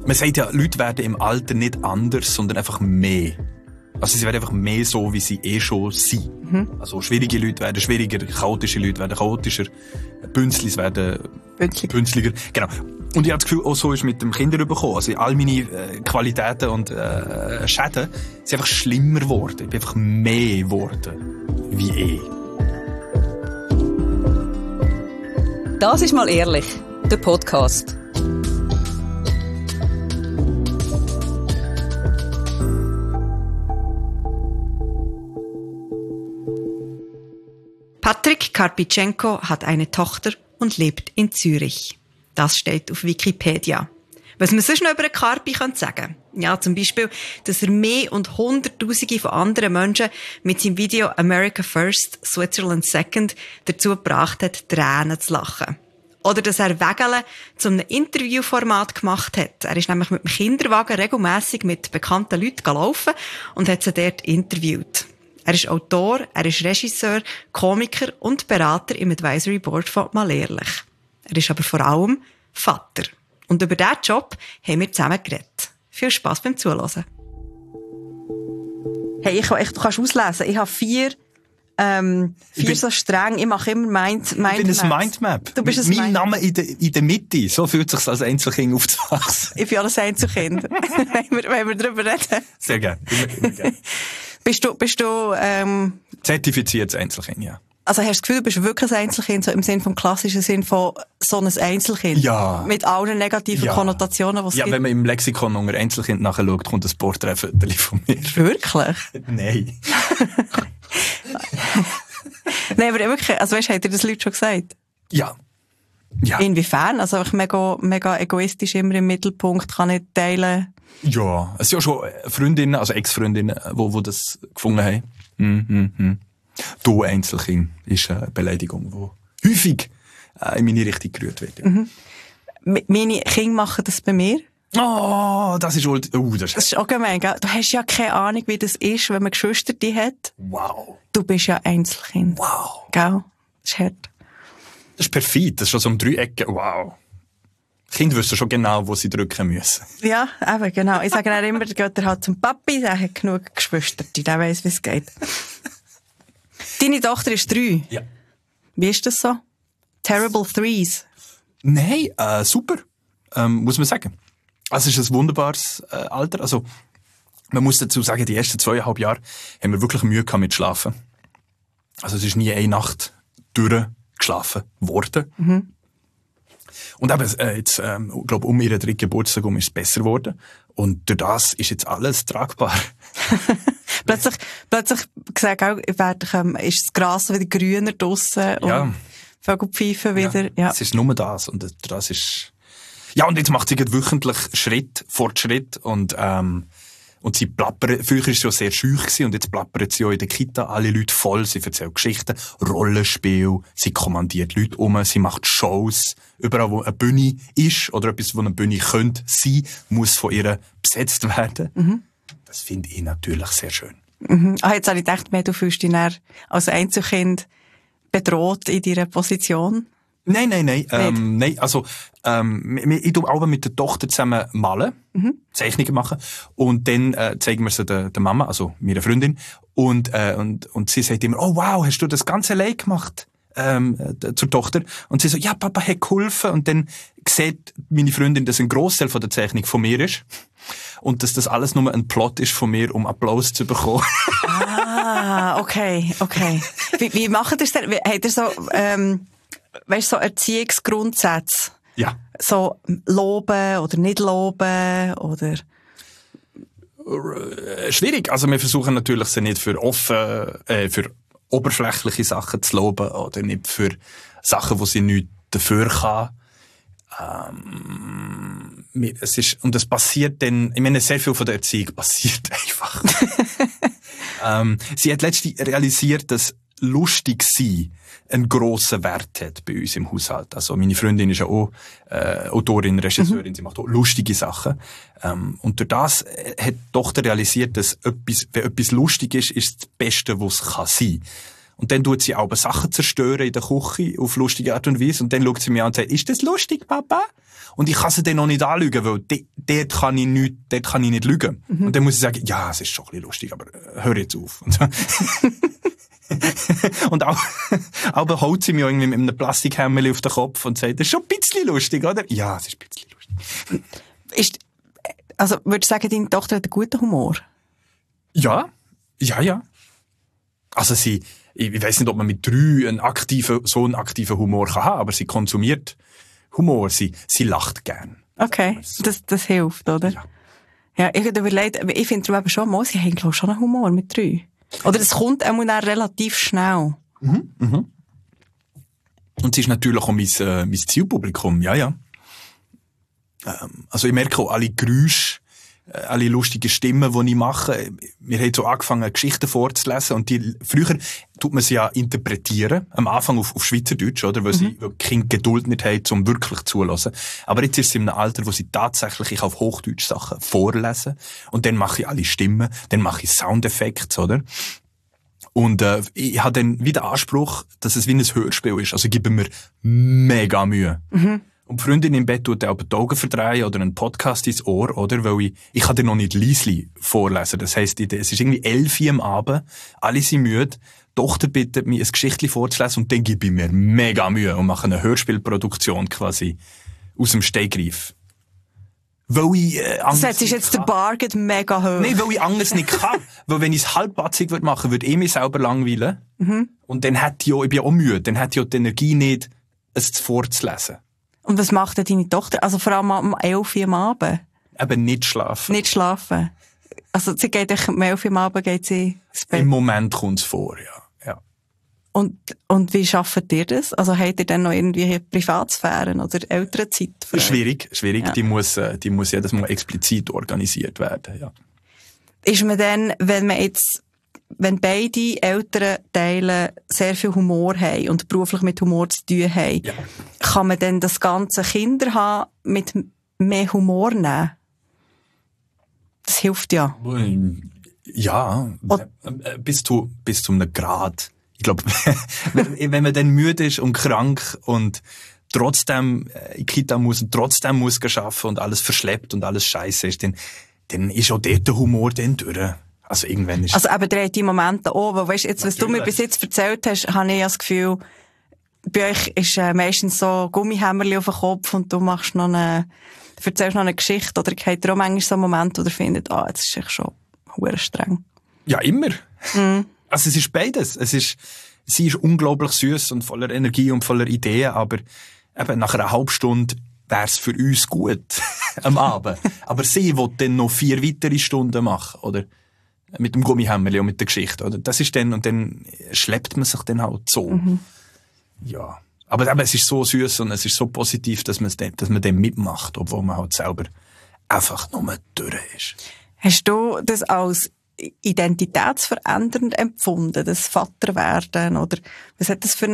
Man sagt ja, Leute werden im Alter nicht anders, sondern einfach mehr. Also sie werden einfach mehr so, wie sie schon sind. Also schwierige Leute werden schwieriger, chaotische Leute werden chaotischer, Bünzlis werden bünzliger. Genau. Und ich habe das Gefühl, auch so ist mit dem Kinderüberkommen. Also all meine Qualitäten und Schäden sind einfach schlimmer geworden. Ich bin einfach mehr geworden wie Das ist mal ehrlich, der Podcast. Patrick Karpitschenko hat eine Tochter und lebt in Zürich. Das steht auf Wikipedia. Was man sonst noch über einen Karpi sagen kann? Ja, zum Beispiel, dass er mehr und Hunderttausende von anderen Menschen mit seinem Video America First, Switzerland Second dazu gebracht hat, Tränen zu lachen. Oder dass er Wägele zu einem Interviewformat gemacht hat. Er ist nämlich mit dem Kinderwagen regelmässig mit bekannten Leuten gelaufen und hat sie dort interviewt. Er ist Autor, er ist Regisseur, Komiker und Berater im Advisory Board von Mal Ehrlich. Er ist aber vor allem Vater. Und über diesen Job haben wir zusammen geredet. Viel Spass beim Zuhören. Hey, du kannst auslesen. Ich habe vier so streng. Ich mache immer Mindmaps. Ich bin ein Mindmap. Du bist ein Mein Name in der Mitte. So fühlt es sich als Einzelkind aufzuwachsen. Ich bin alles Einzelkind. wenn wir darüber reden. Sehr gerne. Immer gerne. Bist du Zertifiziertes Einzelkind, ja. Also hast du das Gefühl, du bist wirklich ein Einzelkind, so im Sinn vom klassischen Sinn von so ein Einzelkind? Ja. Mit allen negativen Konnotationen, die es gibt? Ja, wenn man im Lexikon unter Einzelkind nachschaut, kommt ein Porträtfoto von mir. Wirklich? Nein. Nein, aber wirklich, also weißt du, hat dir das Leute schon gesagt? Ja. Ja. Inwiefern? Also ich mega egoistisch immer im Mittelpunkt, kann nicht teilen. Ja, es sind ja schon Freundinnen, also Ex-Freundinnen, die das gefunden haben. Du Einzelkind ist eine Beleidigung, die häufig in meine Richtung gerührt wird. Ja. Meine Kinder machen das bei mir. Oh, das ist das ist auch gemein, gell? Du hast ja keine Ahnung, wie das ist, wenn man Geschwister hat. Wow. Du bist ja Einzelkind. Wow. Gell? Das ist hart. Das ist perfid, das ist schon so um 3 Ecken. Wow. Kinder wissen schon genau, wo sie drücken müssen. Ja, eben, genau. Ich sage dann immer, der geht halt zum Papi, der hat genug Geschwister, der weiss, wie es geht. Deine Tochter ist 3. Ja. Wie ist das so? Terrible Threes? Nein, super, muss man sagen. Also es ist ein wunderbares Alter. Also man muss dazu sagen, die ersten 2,5 Jahre haben wir wirklich Mühe gehabt mit Schlafen. Also es ist nie eine Nacht durchgeschlafen worden. Und eben, jetzt, ich glaube, um ihren 3. Geburtstag ist es besser geworden. Und durch das ist jetzt alles tragbar. plötzlich gesagt auch, ist das Gras wieder grüner draussen und Vögel pfeifen wieder. Ja. Es ist nur das. Und das ist, ja, und jetzt macht sie wöchentlich Fortschritt und sie plappert, früher war sie ja sehr schüch gewesen, und jetzt plappert sie auch in der Kita alle Leute voll, sie erzählt Geschichten, Rollenspiel, sie kommandiert Leute um, sie macht Shows, überall wo eine Bühne ist, oder etwas, wo eine Bühne könnte sein, muss von ihr besetzt werden. Das finde ich natürlich sehr schön. Jetzt habe ich gedacht, du fühlst dich dann als Einzelkind bedroht in deiner Position? Nein. Nein, also, ich tue auch mit der Tochter zusammen malen, Zeichnungen machen, und dann, zeigen wir sie der Mama, also meiner Freundin, und sie sagt immer, oh wow, hast du das Ganze allein gemacht? Zur Tochter. Und sie so, ja, Papa hat geholfen, und dann sieht meine Freundin, dass ein Grossteil von der Zeichnung von mir ist, und dass das alles nur ein Plot ist von mir, um Applaus zu bekommen. Ah, okay. Wie macht ihr das denn? Habt ihr so, weißt du, so Erziehungsgrundsätze? Ja. So loben oder nicht loben oder? Schwierig. Also wir versuchen natürlich, sie nicht für oberflächliche Sachen zu loben oder nicht für Sachen, wo sie nichts dafür kann. Es passiert dann, ich meine, sehr viel von der Erziehung passiert einfach. Sie hat letztlich realisiert, dass lustig sein einen grossen Wert hat bei uns im Haushalt. Also meine Freundin ist ja auch Autorin, Regisseurin, sie macht auch lustige Sachen. Und durch das hat die Tochter realisiert, dass wenn etwas lustig ist, ist das Beste, was es kann sein. Und dann tut sie auch Sachen zerstören in der Küche auf lustige Art und Weise. Und dann schaut sie mir an und sagt, ist das lustig, Papa? Und ich kann sie dann noch nicht anlügen, weil dort kann ich nicht lügen. Und dann muss ich sagen, ja, es ist schon ein bisschen lustig, aber hör jetzt auf. Und, so. Und auch holt sie mir irgendwie mit einem Plastikhämmerchen auf den Kopf und sagt, das ist schon ein bisschen lustig, oder? Ja, es ist ein bisschen lustig. Also, würdest du sagen, deine Tochter hat einen guten Humor? Ja. Also ich weiss nicht, ob man mit 3 so einen aktiven Humor kann haben, aber sie konsumiert Humor, sie lacht gern. Okay, das hilft, oder? Ja. Ja, ich habe überlegt, ich finde eben schon mal, sie haben, glaube ich, schon einen Humor mit 3. Oder es kommt auch dann relativ schnell. Und sie ist natürlich auch mein Zielpublikum, ja. Also ich merke auch alle Geräusche, alle lustigen Stimmen, die ich mache. Wir haben so angefangen, Geschichten vorzulesen und früher tut man sie ja interpretieren, am Anfang auf Schweizerdeutsch, oder? Weil sie keine Geduld nicht haben, um wirklich zuzuhören. Aber jetzt ist sie in einem Alter, wo sie tatsächlich auf Hochdeutsch Sachen vorlesen und dann mache ich alle Stimmen, dann mache ich Soundeffekte, oder? Und ich habe dann wieder Anspruch, dass es wie ein Hörspiel ist. Also ich gebe mir mega Mühe. Und die Freundin im Bett tut auch die Augen verdrehen oder einen Podcast ins Ohr, oder? Weil ich kann dir noch nicht leislich vorlesen. Das heisst, es ist irgendwie 11 Uhr am Abend, alle sind müde, die Tochter bittet mich, ein Geschichtchen vorzulesen und dann gebe ich mir mega Mühe und mache eine Hörspielproduktion quasi aus dem Stegreif. Weil ich das heißt, ist jetzt der Bar mega hoch. Nein, weil ich anders nicht kann. Weil wenn ich es halbpatzig machen würde ich mich selber langweilen. Und dann ich bin ja auch müde, dann hätte ich auch die Energie nicht, es vorzulesen. Und was macht denn deine Tochter? Also vor allem um 11 Uhr am Abend? Eben nicht schlafen. Nicht schlafen. Also sie geht um 11 Uhr am Abend geht sie ins Bett? Im Moment kommt es vor, ja. Und wie schafft ihr das? Also habt ihr dann noch irgendwie Privatsphären oder Elternzeit? Schwierig. Ja. Die muss jedes Mal explizit organisiert werden, ja. Ist man dann, wenn beide Elternteile sehr viel Humor haben und beruflich mit Humor zu tun haben, Ja. kann man dann das ganze Kinder haben mit mehr Humor nehmen? Das hilft ja. Ja, bis zu einem Grad. Ich glaube, wenn man dann müde ist und krank und trotzdem in die Kita muss und trotzdem muss arbeiten und alles verschleppt und alles scheiße ist, dann ist auch dort der Humor dann durch. Also irgendwann ist... Also eben die Momente auch, weil weißt, jetzt, was du mir bis jetzt erzählt hast, habe ich ja das Gefühl, bei euch ist meistens so Gummihämmerli auf dem Kopf und du erzählst noch eine Geschichte oder habt ihr auch manchmal so einen Moment, wo ihr findet, jetzt ist echt schon verdammt streng. Ja, immer. Also es ist beides. Sie ist unglaublich süß und voller Energie und voller Ideen, aber eben nach einer halben Stunde wär's für uns gut am Abend. Aber sie will dann noch 4 weitere Stunden machen, oder? Mit dem Gummihämmerli und mit der Geschichte, oder? Das ist dann, und dann schleppt man sich dann halt so. Ja. Aber eben, es ist so süß und es ist so positiv, dass man dem mitmacht, obwohl man halt selber einfach nur durch ist. Hast du das als identitätsverändernd empfunden, das Vaterwerden, oder was hat das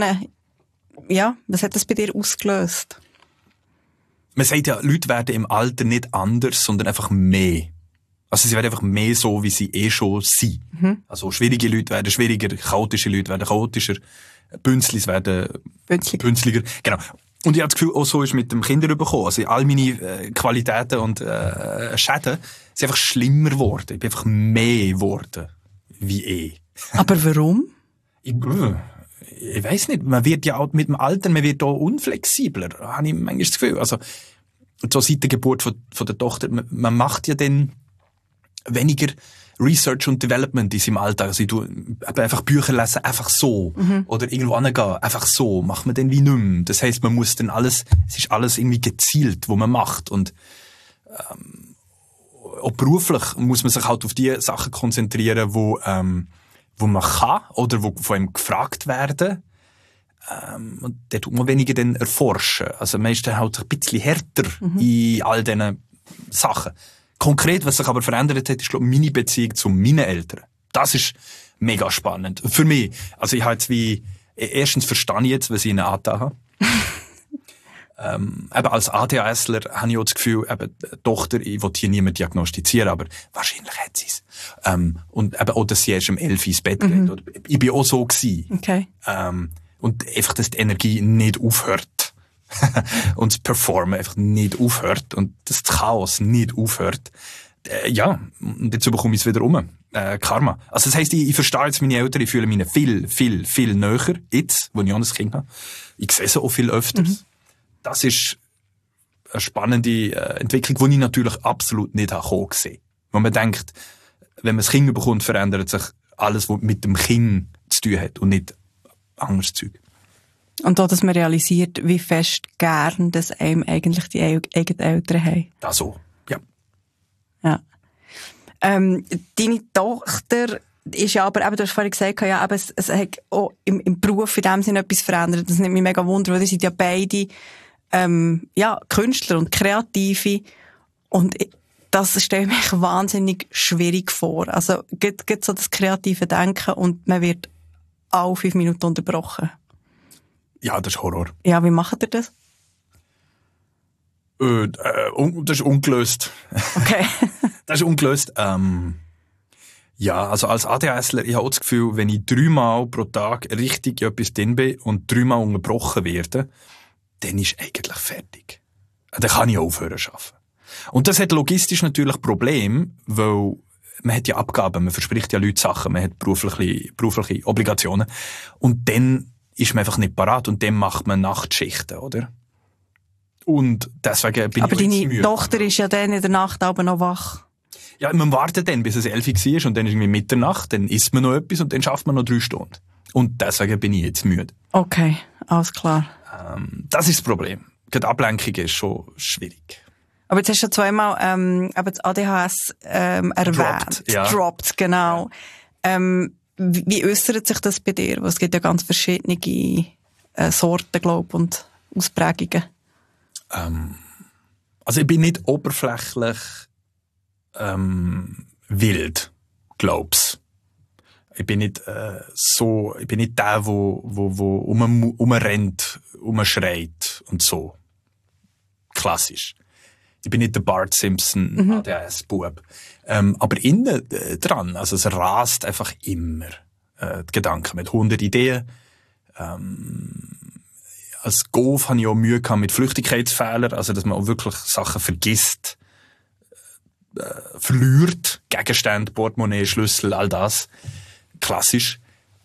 was hat das bei dir ausgelöst? Man sagt ja, Leute werden im Alter nicht anders, sondern einfach mehr. Also sie werden einfach mehr so, wie sie schon sind. Also schwierige Leute werden schwieriger, chaotische Leute werden chaotischer, Bünzlis werden bünzliger. Genau. Und ich habe das Gefühl, auch so ist mit dem Kinder bekommen. Also all meine Qualitäten und Schäden sind einfach schlimmer geworden. Ich bin einfach mehr geworden wie Aber warum? Ich weiss nicht. Man wird ja auch mit dem Alter, man wird auch unflexibler. Habe ich manchmal das Gefühl. Also so seit der Geburt von der Tochter, man macht ja dann weniger Research und Development in seinem Alltag. Also ich tue einfach Bücher lesen, einfach so. Oder irgendwo hingehen, einfach so. Macht man dann wie nicht mehr. Das heisst, man muss dann es ist alles irgendwie gezielt, wo man macht. Und auch beruflich muss man sich halt auf die Sachen konzentrieren, wo man kann oder wo von einem gefragt werden. Und da tut man weniger dann erforschen. Also man ist dann halt ein bisschen härter in all diesen Sachen. Konkret, was sich aber verändert hat, ist, glaube ich, meine Beziehung zu meinen Eltern. Das ist mega spannend. Für mich. Also ich habe jetzt erstens verstehe ich jetzt, was ich in einer ATA habe. Eben als ADHSler habe ich auch das Gefühl, eben, die Tochter, ich will hier niemand diagnostizieren, aber wahrscheinlich hat sie es. Und eben auch, dass sie erst um 11 ins Bett geht. Oder ich bin auch so gewesen. Okay. Und einfach, dass die Energie nicht aufhört. Und das Performen einfach nicht aufhört. Und das Chaos nicht aufhört. Ja, und jetzt bekomme ich es wieder um. Karma. Also das heisst, ich verstehe jetzt meine Eltern, ich fühle mich viel näher, jetzt, wo ich auch ein Kind habe. Ich sehe sie auch viel öfters. Das ist eine spannende Entwicklung, die ich natürlich absolut nicht habe gesehen. Wenn man denkt, wenn man das Kind bekommt, verändert sich alles, was mit dem Kind zu tun hat und nicht anderes Zeug. Und auch, dass man realisiert, wie fest gern, dass einem eigentlich die eigenen Eltern haben. Das so, ja. Ja. Deine Tochter ist ja aber, eben, du hast vorhin gesagt, ja, aber es hat auch im Beruf in dem Sinne etwas verändert. Das nimmt mich mega Wunder, weil ihr seid ja beide Künstler und Kreative. Und das stelle ich mir wahnsinnig schwierig vor. Also, geht so das kreative Denken und man wird alle 5 Minuten unterbrochen. Ja, das ist Horror. Ja, wie macht ihr das? Das ist ungelöst. Okay. Das ist ungelöst. Ja, also als ADHSler, ich habe auch das Gefühl, wenn ich 3-mal pro Tag richtig etwas drin bin und 3-mal unterbrochen werde, dann ist eigentlich fertig. Dann kann ich aufhören zu arbeiten. Und das hat logistisch natürlich Probleme, weil man hat ja Abgaben, man verspricht ja Leuten Sachen, man hat berufliche Obligationen. Und dann ist man einfach nicht parat und dann macht man Nachtschichten, oder? Und deswegen bin aber ich jetzt müde. Aber deine Tochter ist ja dann in der Nacht aber noch wach. Ja, man wartet dann, bis es 11 Uhr war und dann ist irgendwie Mitternacht, dann isst man noch etwas und dann schafft man noch 3 Stunden. Und deswegen bin ich jetzt müde. Okay, alles klar. Das ist das Problem. Die Ablenkung ist schon schwierig. Aber jetzt hast du schon zweimal das ADHS erwähnt. Dropped, genau. Ja. Wie äußert sich das bei dir? Weil es gibt ja ganz verschiedene Sorten, glaube ich, und Ausprägungen. Also ich bin nicht oberflächlich wild, glaub's. Ich bin nicht ich bin nicht der, wo rumrennt, rumschreit und so. Klassisch. Ich bin nicht der Bart Simpson ADHS-Bub. Aber innen dran, also es rast einfach immer die Gedanken mit 100 Ideen. Als Golf hatte ich auch Mühe mit Flüchtigkeitsfehlern, also dass man auch wirklich Sachen vergisst, verliert, Gegenstände, Portemonnaie, Schlüssel, all das. Klassisch.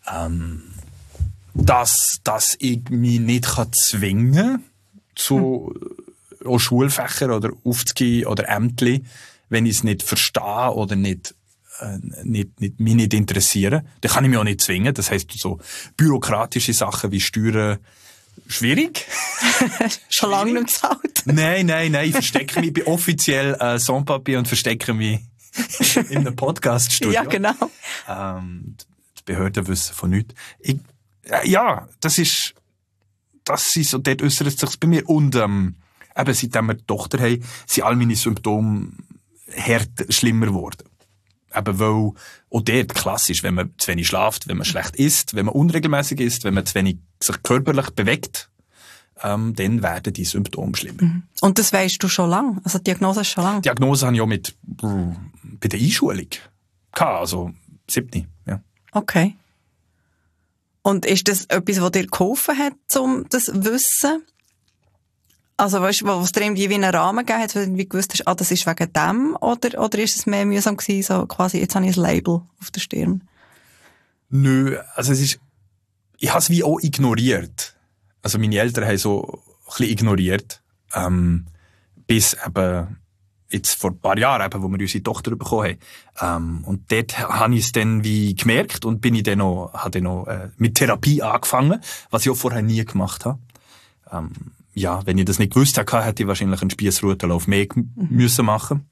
Dass ich mich nicht zwingen kann zu auch Schulfächer oder Aufzüge oder Ämtli, wenn ich es nicht verstehe oder mich nicht interessiere. Dann kann ich mich auch nicht zwingen. Das heisst, so bürokratische Sachen wie Steuern, schwierig. Schon lange nicht gezahlt. Nein. Ich verstecke mich. Ich bin offiziell Sans-Papier und verstecke mich in einem Podcast-Studio. Ja, genau. Die Behörden wissen von nichts. Das ist so, dort äußert es sich bei mir. Und eben, seitdem wir eine Tochter haben, sind all meine Symptome schlimmer geworden. Eben weil, auch dort klassisch, wenn man zu wenig schlaft, wenn man schlecht isst, wenn man unregelmäßig isst, wenn man zu wenig sich körperlich bewegt, dann werden die Symptome schlimmer. Und das weisst du schon lange? Also die Diagnose ist schon lange? Die Diagnose habe ich auch bei der Einschulung gehabt, also 7. Ja. Okay. Und ist das etwas, was dir geholfen hat, um das Wissen? Also weißt du, was dir irgendwie wie einen Rahmen gegeben hat, weil du irgendwie gewusst hast, das ist wegen dem, oder ist es mehr mühsam gewesen, so quasi, jetzt habe ich ein Label auf der Stirn? Nö, also ich habe es wie auch ignoriert. Also meine Eltern haben so ein bisschen ignoriert, bis eben jetzt vor ein paar Jahren, eben, wo wir unsere Tochter bekommen haben. Und dort habe ich es dann wie gemerkt und habe dann noch mit Therapie angefangen, was ich auch vorher nie gemacht habe. Ja, wenn ich das nicht gewusst hätte, hätte ich wahrscheinlich einen Spiessrutenlauf mehr müssen machen.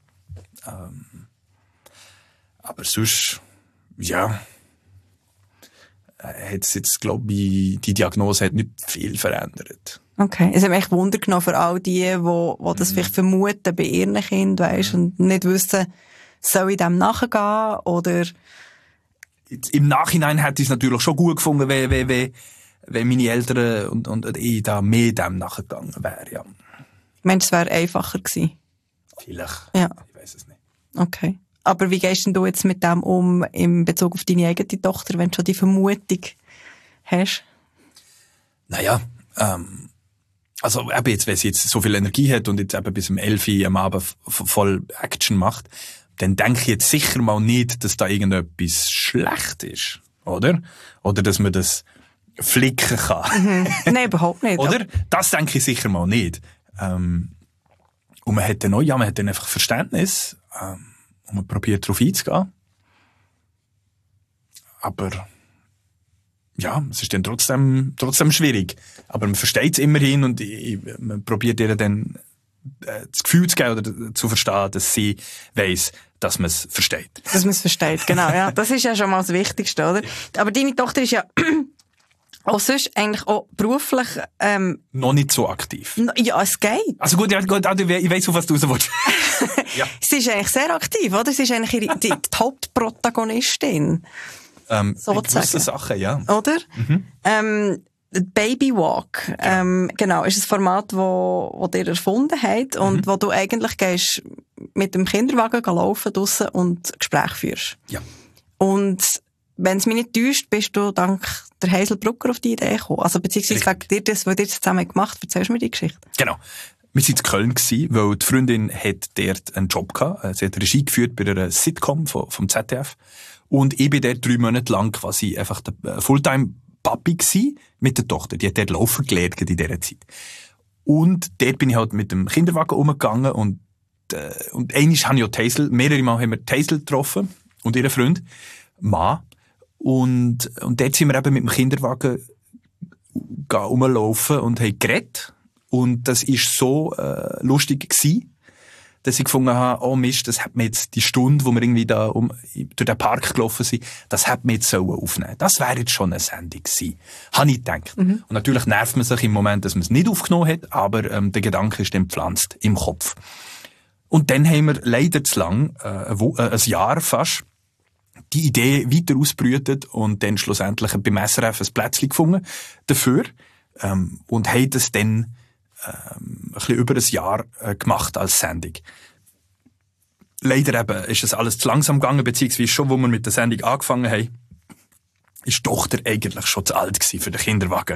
Aber sonst, ja, hat es jetzt, glaube ich, die Diagnose hat nicht viel verändert. Okay. Es hat mich echt Wunder genommen für all die das vielleicht vermuten bei ihren Kindern, weisst, und nicht wissen, soll ich dem nachgehen, oder? Im Nachhinein hätte ich es natürlich schon gut gefunden, wenn meine Eltern und ich da mehr dem nachgegangen wäre, ja. Ich meine, es wäre einfacher gewesen. Vielleicht. Ja. Ich weiss es nicht. Okay. Aber wie gehst denn du jetzt mit dem um in Bezug auf deine eigene Tochter, wenn du schon die Vermutung hast? Naja, also eben jetzt, wenn sie jetzt so viel Energie hat und jetzt eben bis um 11 Uhr am Abend voll Action macht, dann denke ich jetzt sicher mal nicht, dass da irgendetwas schlecht ist, oder? Oder dass man das flicken kann. Nein, überhaupt nicht. Oder? Das denke ich sicher mal nicht. Und man hat dann auch, man hat dann einfach Verständnis, und man probiert darauf einzugehen. Aber ja, es ist dann trotzdem schwierig. Aber man versteht es immerhin und man probiert ihr dann das Gefühl zu geben oder zu verstehen, dass sie weiss, dass man es versteht. Dass man es versteht, genau. Ja, das ist ja schon mal das Wichtigste, oder? Aber deine Tochter ist ja auch sonst eigentlich auch beruflich noch nicht so aktiv. Ja, es geht. Also gut, ich weiss, auf was du raus willst. Ja. Sie ist eigentlich sehr aktiv, oder? Sie ist eigentlich die Hauptprotagonistin. Sozusagen. Gewisse Sachen, ja. Oder? Baby Walk, genau, ist ein Format, wo ihr erfunden habt und wo du eigentlich gehst mit dem Kinderwagen laufen draussen und Gespräche führst. Ja. Und wenn es mich nicht täuscht, bist du dank der Hazel Brucker auf die Idee gekommen. Also beziehungsweise wegen dir das, was ihr zusammen gemacht habt. Erzählst du mir die Geschichte? Genau. Wir waren in Köln gewesen, weil die Freundin hat dort einen Job gehabt. Sie hat Regie geführt bei einer Sitcom vom ZDF. Und ich bin dort 3 Monate lang quasi einfach der Fulltime-Papi gewesen mit der Tochter. Die hat dort laufen gelernt in dieser Zeit. Und dort bin ich halt mit dem Kinderwagen umgegangen und einmal habe ich auch Hazel, mehrere Mal haben wir Hazel getroffen und ihren Freund, Mann. Und dort sind wir eben mit dem Kinderwagen rumlaufen und haben geredet. Und das war so lustig gewesen, dass ich gefunden habe, oh Mist, das hat mir jetzt die Stunde, wo wir irgendwie da durch den Park gelaufen sind, das hat mir jetzt aufnehmen. Das wäre jetzt schon eine Sendung gewesen. Habe ich gedacht. Und natürlich nervt man sich im Moment, dass man es nicht aufgenommen hat, aber der Gedanke ist dann gepflanzt im Kopf. Und dann haben wir leider zu lang, ein Jahr fast, die Idee weiter ausgebrütet und dann schlussendlich beim SRF ein Plätzchen gefunden dafür, und haben das dann ein bisschen über ein Jahr gemacht als Sendung. Leider eben ist es alles zu langsam gegangen, beziehungsweise schon, wo wir mit der Sendung angefangen haben, ist die Tochter eigentlich schon zu alt gewesen für den Kinderwagen.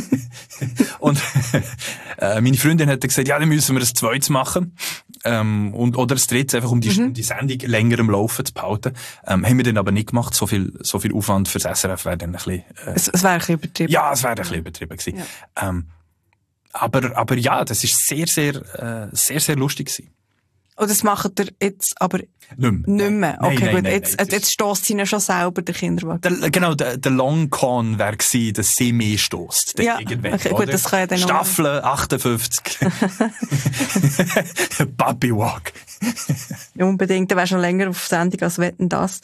Und meine Freundin hat gesagt, ja, dann müssen wir ein zweites machen. Oder ein drittes, einfach um die Sendung länger im Laufen zu behalten. Haben wir dann aber nicht gemacht. So viel Aufwand für das SRF wäre dann ein bisschen... Es wäre ein bisschen übertrieben. Ja, es wäre ein bisschen übertrieben gewesen. Ja. Aber ja, das ist sehr, sehr lustig gewesen. Und das macht ihr jetzt aber nicht mehr? Okay, gut. Jetzt stösst sie ihn schon selber, der Kinderwagen. Genau, der Long Con wäre gewesen, dass sie mehr stösst. Ja, okay, gut, das kann ja dann Staffel 58. Puppy Walk. Unbedingt, der wäre schon länger auf Sendung als Wetten, das.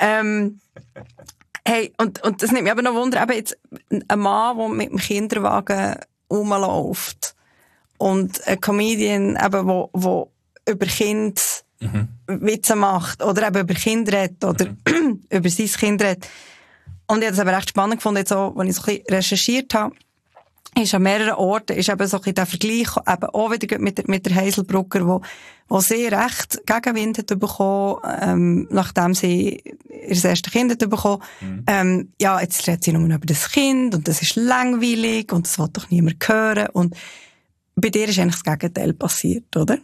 Hey, und das nimmt mich aber noch Wunder, eben jetzt ein Mann, der mit dem Kinderwagen rumläuft und ein Comedian, eben, wo über Kinder Witze macht oder eben über Kinder redet oder über sein Kind redet. Und ich habe das aber recht spannend gefunden, jetzt auch, als ich so ein bisschen recherchiert habe, ist an mehreren Orten, ist eben so ein bisschen der Vergleich, eben auch wieder mit der Hazel Brucker, wo sie recht Gegenwind hat bekommen, nachdem sie ihr erstes Kind hat bekommen. Ja, jetzt redet sie nur über das Kind und das ist langweilig und das will doch niemand hören. Und bei dir ist eigentlich das Gegenteil passiert, oder?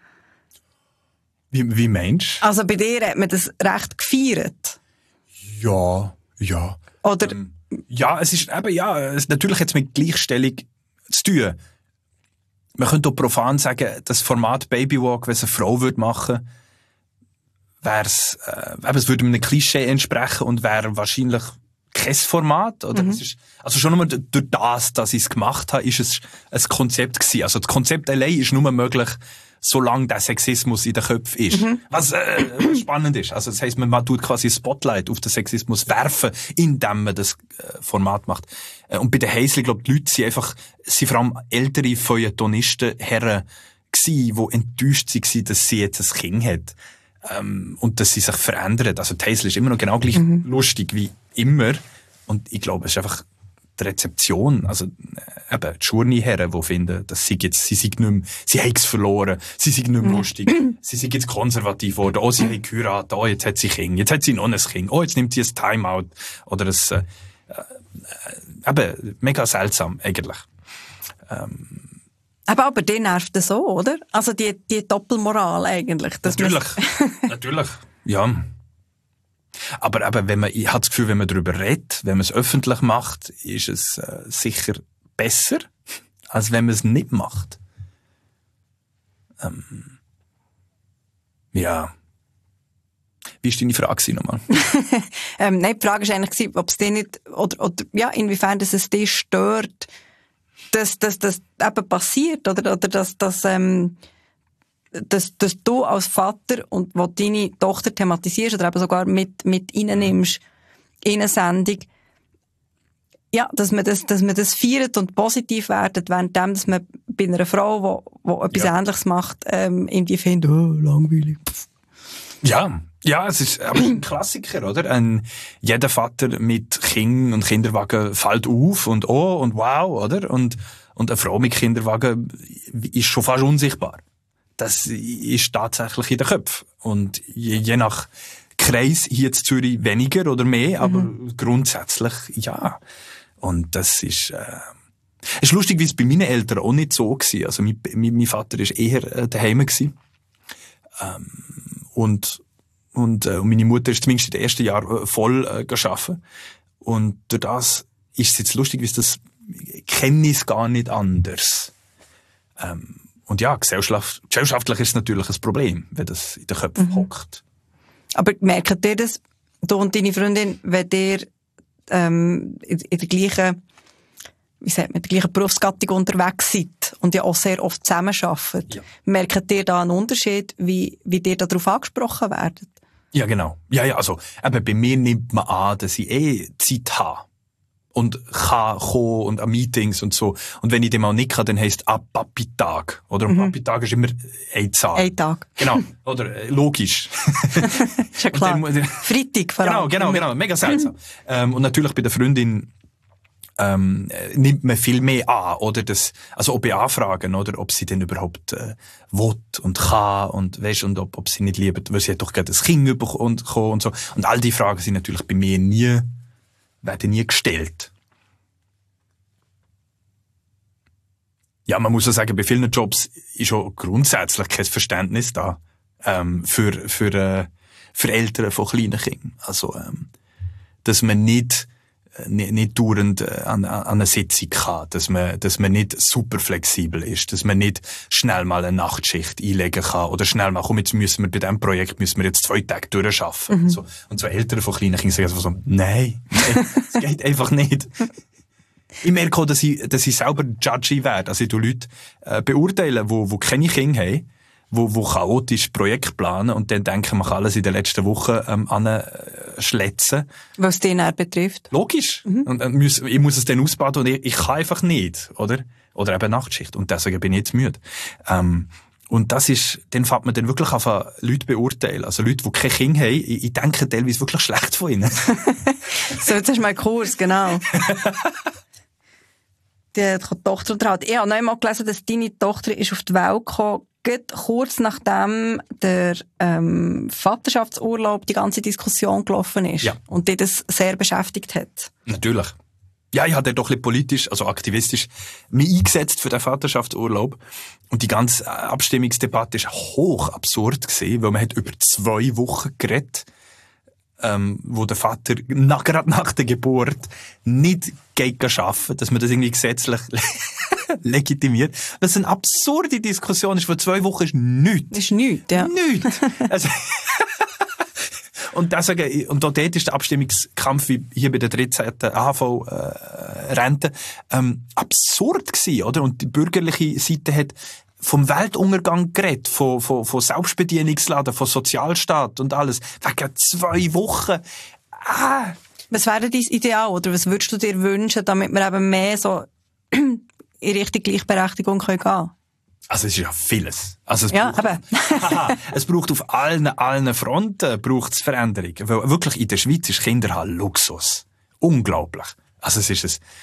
Wie meinst du? Also bei dir hat man das recht gefeiert. Ja. Oder? Ja, es ist eben, natürlich hat es mit Gleichstellung zu tun. Man könnte auch profan sagen, das Format Babywalk, wenn es eine Frau machen würde, es würde einem Klischee entsprechen und wäre wahrscheinlich kein Format, oder? Es ist, also schon nur durch das, dass ich es gemacht habe, ist es ein Konzept gewesen. Also das Konzept allein ist nur möglich, solange der Sexismus in den Köpfen ist. Was spannend ist. Also das heisst, man tut quasi ein Spotlight auf den Sexismus werfen, indem man das Format macht. Und bei der Hazel, glaube ich, die Leute sind vor allem ältere Feuilletonisten, Herren gsi, die enttäuscht waren, dass sie jetzt ein Kind hat. Und dass sie sich verändert. Also die Hazel ist immer noch genau gleich lustig wie immer. Und ich glaube, es ist einfach die Rezeption, also eben die Schurni-Herren, die finden, dass sie haben es verloren, sie sind nicht mehr lustig, sie sind jetzt konservativ geworden, oh, sie haben geheiratet, oh, jetzt hat sie Kind, jetzt hat sie noch ein Kind, oh, jetzt nimmt sie ein Timeout, oder eben, mega seltsam, eigentlich. Aber den nervt das so, oder? Also die Doppelmoral eigentlich. Natürlich, ja. Aber eben, ich habe das Gefühl, wenn man darüber redet, wenn man es öffentlich macht, ist es sicher besser, als wenn man es nicht macht. Ja. Wie war deine Frage nochmal? Nein, die Frage war eigentlich, ob es dir nicht, oder ja, inwiefern das es dich stört, dass das eben passiert, oder dass du als Vater und wo deine Tochter thematisierst oder eben sogar mit reinnimmst in eine Sendung, ja, dass man das feiert und positiv wird, währenddem, dass man bei einer Frau, die etwas Ähnliches macht, irgendwie findet, oh, langweilig. Ja, es ist ein Klassiker, oder? Jeder Vater mit Kind und Kinderwagen fällt auf und oh und wow, oder? Und eine Frau mit Kinderwagen ist schon fast unsichtbar. Das ist tatsächlich in den Köpfen. Und je nach Kreis, hier in Zürich weniger oder mehr, aber grundsätzlich ja. Und das ist lustig, wie es bei meinen Eltern auch nicht so war. Also mein Vater war eher daheim gewesen. Und meine Mutter ist zumindest in den ersten Jahren voll arbeiten. Und durch das ist es jetzt lustig, wie das kenne ich es gar nicht anders. Und ja, gesellschaftlich ist es natürlich ein Problem, wenn das in den Köpfen hockt. Aber merkt ihr das, du und deine Freundin, wenn ihr in der gleichen, wie sagt man, der gleichen Berufsgattung unterwegs seid und ja auch sehr oft zusammenarbeitet, merkt ihr da einen Unterschied, wie ihr darauf angesprochen werdet? Ja, genau. Ja, also, eben, bei mir nimmt man an, dass ich Zeit habe. Und kann kommen und an Meetings und so. Und wenn ich dem auch nicht kann, dann heisst es Papi-Tag. Oder? Und Papi-Tag ist immer ein Tag. Ein Tag. Genau. Oder, logisch. Ist ja klar. Freitag vor allem. Genau. Mega seltsam. Und natürlich bei der Freundin, nimmt man viel mehr an, oder? Also, ob ich anfragen, oder? Ob sie denn überhaupt, will und kann und, weisst, und ob sie nicht liebt, weil sie hat doch gerade ein Kind bekommen und so. Und all die Fragen sind natürlich bei mir werden nie gestellt. Ja, man muss ja sagen, bei vielen Jobs ist auch grundsätzlich kein Verständnis da, für Eltern von kleinen Kindern. Also, dass man nicht dauernd an eine Sitzung kann, dass man nicht super flexibel ist, dass man nicht schnell mal eine Nachtschicht einlegen kann oder schnell mal, komm, jetzt müssen wir bei diesem Projekt 2 Tage durcharbeiten. Und so Eltern von kleinen Kindern sagen so, nein, das geht einfach nicht. Ich merke auch, dass ich selber judgy werde. Also ich tue Leute beurteilen, wo keine Kinder haben, wo chaotisch Projekt planen und dann denken, man kann alles in den letzten Wochen anschletzen. Was den er betrifft. Logisch. Und ich muss es dann ausbaden und ich kann einfach nicht, oder? Oder eben Nachtschicht. Und deswegen bin ich jetzt müde. Und das ist, dann fängt man dann wirklich an Leute beurteilen. Also Leute, die keine Kinder haben, ich denke teilweise wirklich schlecht von ihnen. So, jetzt hast du mal einen Kurs, genau. Die Tochter unterhalten. Ich habe noch einmal gelesen, dass deine Tochter ist auf die Welt gekommen, kurz nachdem der Vaterschaftsurlaub die ganze Diskussion gelaufen ist. Ja. Und die das sehr beschäftigt hat. Natürlich. Ja, ich hatte doch ein bisschen politisch, also aktivistisch, mich eingesetzt für den Vaterschaftsurlaub. Und die ganze Abstimmungsdebatte war hoch absurd gewesen, weil man hat über 2 Wochen geredet, wo der Vater gerade nach der Geburt nicht geht arbeiten, dass man das irgendwie gesetzlich legitimiert. Das ist eine absurde Diskussion, ist, vor 2 Wochen ist nichts. Das ist nichts, ja. Nichts. Also und deswegen, und dort ist der Abstimmungskampf, wie hier bei der 13. AHV-Rente, absurd gewesen, oder? Und die bürgerliche Seite hat vom Weltuntergang geredet, von Selbstbedienungsladen, von Sozialstaat und alles. Wegen 2 Wochen. Was wäre dein Ideal, oder was würdest du dir wünschen, damit wir eben mehr so in Richtung Gleichberechtigung gehen können? Also es ist ja vieles. Also es braucht auf allen Fronten braucht's Veränderung. Weil wirklich in der Schweiz ist Kinderhaar Luxus. Unglaublich. Also es ist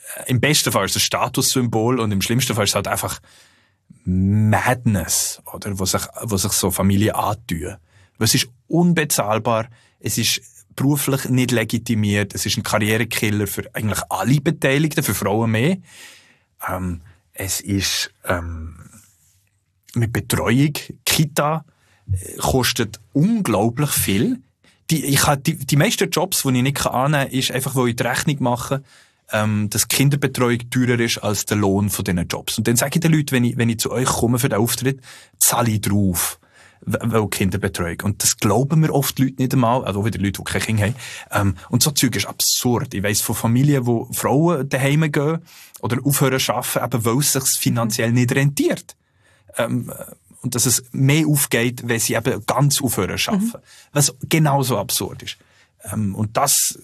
im besten Fall ist es ein Statussymbol und im schlimmsten Fall ist es halt einfach Madness, oder? Wo sich so Familien antun. Es ist unbezahlbar, es ist beruflich nicht legitimiert, es ist ein Karrierekiller für eigentlich alle Beteiligten, für Frauen mehr. Es ist mit Betreuung, Kita, kostet unglaublich viel. Die meisten Jobs, die ich nicht annehmen kann, ist einfach, wo ich die Rechnung mache, dass Kinderbetreuung teurer ist als der Lohn von diesen Jobs. Und dann sage ich den Leuten, wenn ich zu euch komme für den Auftritt, zahle ich drauf. Weil Kinderbetreuung. Und das glauben mir oft Leute nicht einmal, also auch wieder Leute, die keine Kinder haben. Und so Zeug ist absurd. Ich weiss von Familien, wo Frauen daheim gehen oder aufhören zu arbeiten, eben weil es sich finanziell nicht rentiert. Und dass es mehr aufgeht, wenn sie eben ganz aufhören zu arbeiten. Was genauso absurd ist. Und das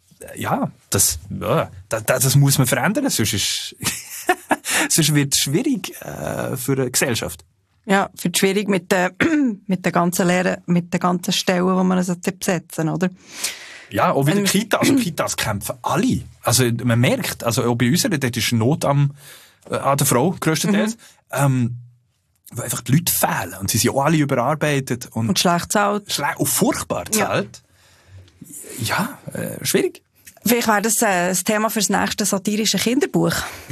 muss man verändern, sonst wird es schwierig für eine Gesellschaft. Ja, für die schwierig mit den ganzen Lehren, mit den ganzen Stellen, die man besetzen, oder? Ja, auch wieder Kitas kämpfen alle. Also, man merkt, also auch bei uns, dort ist Not an der Frau, grösstenteils, weil einfach die Leute fehlen. Und sie sind auch alle überarbeitet. Und schlecht zahlt. Und furchtbar zahlt. Ja, schwierig. Vielleicht wäre das Thema für das nächste satirische Kinderbuch.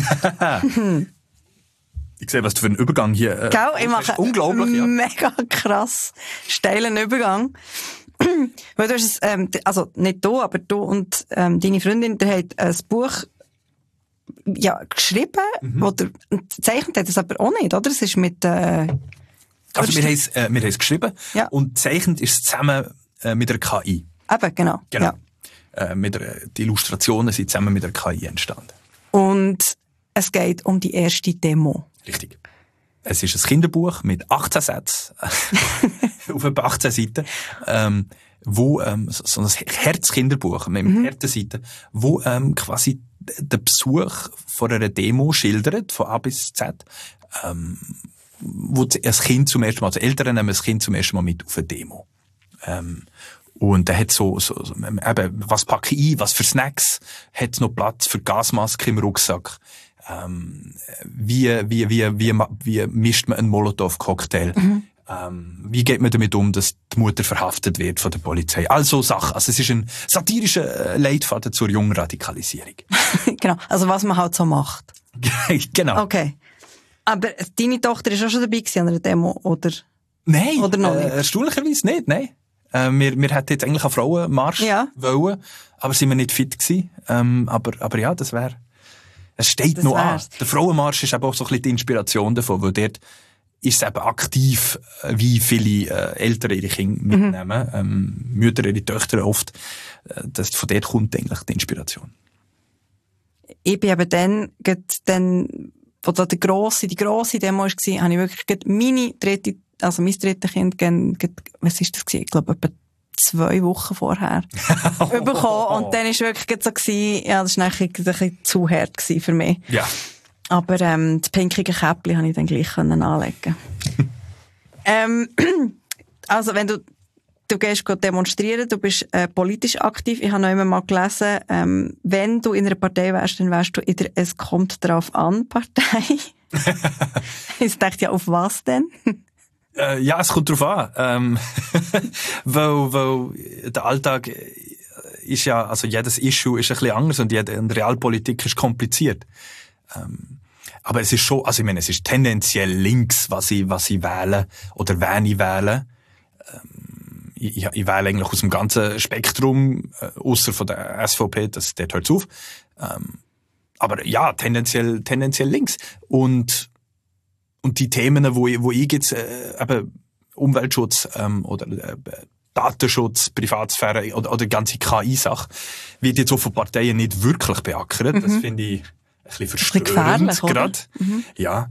Ich sehe, was du für einen Übergang hier ich mache unglaublich, ja. Mega krass steilen Übergang. Weil du hast es, also nicht du, aber du und deine Freundin, der hat ein Buch geschrieben, oder gezeichnet hat es aber auch nicht, oder? Es ist mit also wir haben es geschrieben und gezeichnet ist es zusammen mit der KI. Eben, genau. Ja. Die Illustrationen sind zusammen mit der KI entstanden. Und es geht um die erste Demo. Richtig. Es ist ein Kinderbuch mit 18 Sätzen, auf etwa 18 Seiten, wo so ein Herzkinderbuch mit Herzseiten, wo quasi den Besuch von einer Demo schildert, von A bis Z, wo das Kind zum ersten Mal, also Eltern nehmen das Kind zum ersten Mal mit auf eine Demo. Und er hat so eben, was packe ich ein, was für Snacks, hat noch Platz für Gasmaske im Rucksack. Wie mischt man einen Molotow-Cocktail? Wie geht man damit um, dass die Mutter verhaftet wird von der Polizei? Also Sachen. Also es ist ein satirischer Leitfaden zur Jungradikalisierung. Genau. Also was man halt so macht. Genau. Okay. Aber deine Tochter ist auch schon dabei gewesen an einer Demo, oder? Nein. Oder noch nicht? Erstaunlicherweise nicht, nein. Wir hätten jetzt eigentlich einen Frauenmarsch wollen, aber sind wir nicht fit gewesen. Aber ja, das wäre... Es steht noch an. Der Frauenmarsch ist eben auch so ein bisschen die Inspiration davon, weil dort ist es eben aktiv, wie viele Eltern ihre Kinder mitnehmen, Mütter ihre Töchter oft. Von dort kommt eigentlich die Inspiration. Ich bin eben dann, wo da die grosse Demo war, habe ich wirklich mein drittes Kind, was ist das gewesen? Ich glaube, etwa 2 Wochen vorher bekommen. Und dann war es wirklich so gewesen, ja, das war ein bisschen zu hart für mich. Ja. Aber das pinkige Käppchen konnte ich dann gleich anlegen. Also wenn du gehst demonstrieren, du bist politisch aktiv. Ich habe noch immer mal gelesen, wenn du in einer Partei wärst, dann wärst du in der Es kommt drauf an Partei. Ich dachte, ja, auf was denn? Ja, es kommt drauf an. Weil der Alltag ist ja, also jedes Issue ist ein bisschen anders und Realpolitik ist kompliziert. Aber es ist schon, also ich meine, es ist tendenziell links, was ich wähle oder wen ich wähle. Ich wähle eigentlich aus dem ganzen Spektrum, ausser von der SVP, dort hört's auf. Aber ja, tendenziell links. Und die Themen, wo ich jetzt eben Umweltschutz oder Datenschutz, Privatsphäre oder die ganze KI-Sache wird jetzt auch von Parteien nicht wirklich beackert. Das finde ich ein bisschen verstörend gerade. Ja.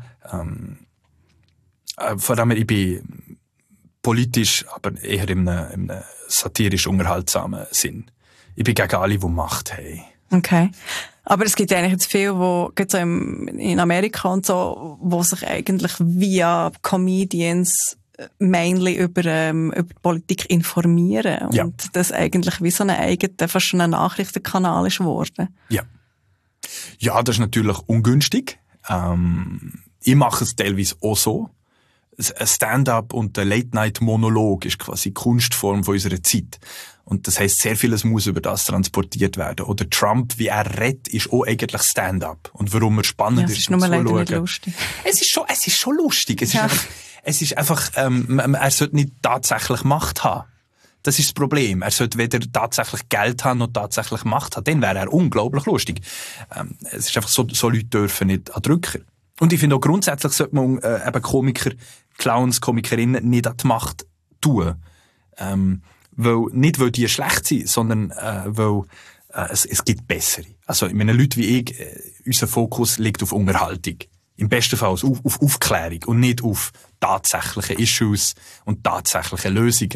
Vor allem, ich bin politisch, aber eher in einem satirisch unterhaltsamen Sinn. Ich bin gegen alle, die Macht haben. Okay. Aber es gibt ja eigentlich jetzt viel, so in Amerika und so, wo sich eigentlich via Comedians mainly über die Politik informieren. Und das eigentlich wie so ein eigener, fast schon ein Nachrichtenkanal ist geworden. Ja. Ja, das ist natürlich ungünstig. Ich mache es teilweise auch so. Ein Stand-up und der Late-Night-Monolog ist quasi die Kunstform von unserer Zeit. Und das heisst, sehr vieles muss über das transportiert werden. Oder Trump, wie er redet, ist auch eigentlich Stand-up. Und warum er spannend ist, nur leider nicht lustig. Es ist schon lustig. Es ist einfach, er sollte nicht tatsächlich Macht haben. Das ist das Problem. Er sollte weder tatsächlich Geld haben noch tatsächlich Macht haben. Dann wäre er unglaublich lustig. Es ist einfach so Leute dürfen nicht an Drücker. Und ich finde auch grundsätzlich sollte man eben Komiker, Clowns, Komikerinnen nicht an die Macht tun. Nicht, weil die schlecht sind, sondern weil es gibt bessere. Also, ich meine, Leute wie ich, unser Fokus liegt auf Unterhaltung. Im besten Fall auf Aufklärung und nicht auf tatsächliche Issues und tatsächliche Lösungen.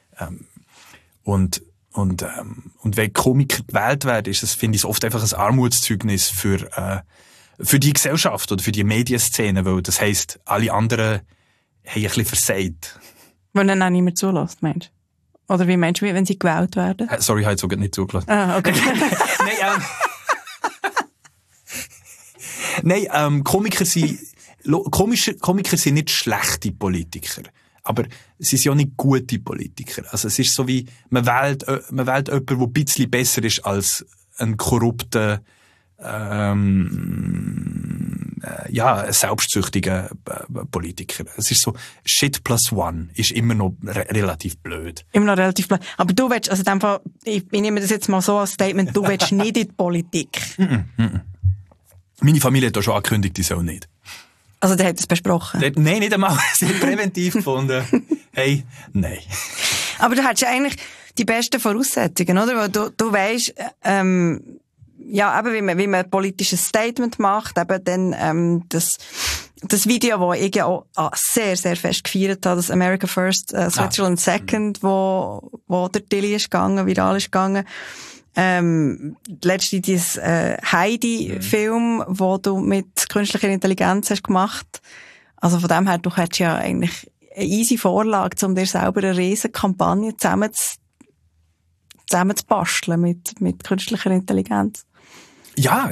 Und wenn Komiker gewählt werden, ist es, finde ich, oft einfach ein Armutszeugnis für die Gesellschaft oder für die Medienszene, weil das heisst, alle anderen haben ein bisschen versagt. Wenn dann auch niemand zulässt, meinst du? Oder wie meinst du, wenn sie gewählt werden? Sorry, ich habe jetzt sogar nicht zugelassen. Ah, okay. Nein, Komiker sind nicht schlechte Politiker. Aber sie sind ja nicht gute Politiker. Also es ist so wie, man wählt jemanden, der ein bisschen besser ist als ein korrupter, selbstsüchtiger Politiker. Es ist so, Shit plus one ist immer noch relativ blöd. Immer noch relativ blöd. Aber du willst, also in dem Fall, ich nehme das jetzt mal so als Statement, du willst nicht in die Politik. Meine Familie hat auch schon angekündigt, die soll nicht. Also der hat es besprochen? Nein, nicht einmal. Sie hat präventiv gefunden. Hey, nein. Aber du hättest ja eigentlich die besten Voraussetzungen, oder? Weil du weisst, eben wie man ein politisches Statement macht, eben dann das Video, das ich ja auch sehr, sehr fest gefeiert habe, das America First, Switzerland Second, wo der Tilly ist gegangen, viral ist gegangen. Letztlich dieses Heidi-Film, wo du mit künstlicher Intelligenz hast gemacht. Also von dem her, du hättest ja eigentlich eine easy Vorlage, um dir selber eine riesen Kampagne zusammen zu basteln mit künstlicher Intelligenz. Ja.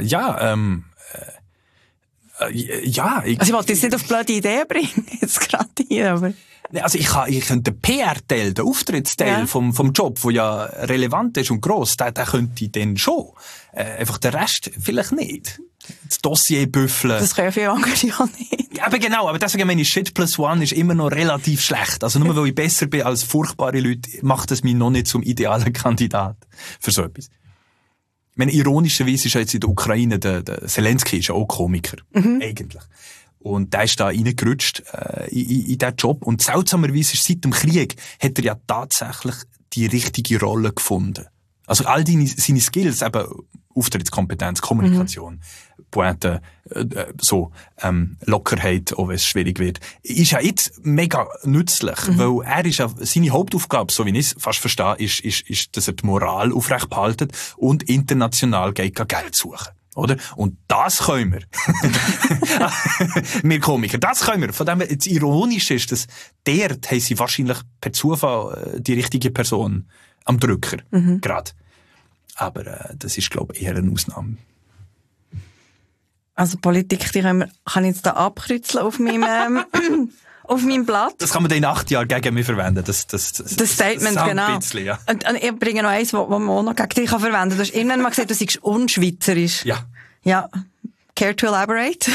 Also ich wollte jetzt nicht auf blöde Ideen bringen, jetzt gerade hier, aber... Also ich könnte den PR-Teil, den Auftrittsteil vom Job, der ja relevant ist und gross, den könnte ich dann schon. Einfach den Rest vielleicht nicht. Das Dossier büffeln. Das können ja viele andere ja nicht. Ja, aber genau, aber deswegen meine ich, Shit plus one ist immer noch relativ schlecht. Also nur weil ich besser bin als furchtbare Leute, macht es mich noch nicht zum idealen Kandidat für so etwas. Ich meine, ironischerweise ist ja jetzt in der Ukraine der Zelensky ist ja auch Komiker. Eigentlich. Und der ist da reingerutscht in diesen Job. Und seltsamerweise ist seit dem Krieg hat er ja tatsächlich die richtige Rolle gefunden. Also all seine Skills, eben Auftrittskompetenz, Kommunikation, Pointe, Lockerheit, auch wenn es schwierig wird, ist ja jetzt mega nützlich, weil er ist ja, seine Hauptaufgabe, so wie ich es fast verstehe, ist, dass er die Moral aufrecht behaltet und international Geld suchen. Oder? Und das können wir. Wir Komiker, das können wir. Von dem her, das Ironische ist, dass dort haben sie wahrscheinlich per Zufall die richtige Person am Drücker. Gerade. Aber das ist, glaube ich, eher eine Ausnahme. Also Politik, die kann ich jetzt da abkreuzeln auf meinem... auf meinem Blatt. Das kann man dann in 8 Jahren gegen mich verwenden. Das Statement, genau. Bisschen, ja. Und ich bringe noch eins, was man auch noch gegen dich verwenden kann. Du hast irgendwann mal gesagt, du seist unschweizerisch. Ja. Ja. Care to elaborate?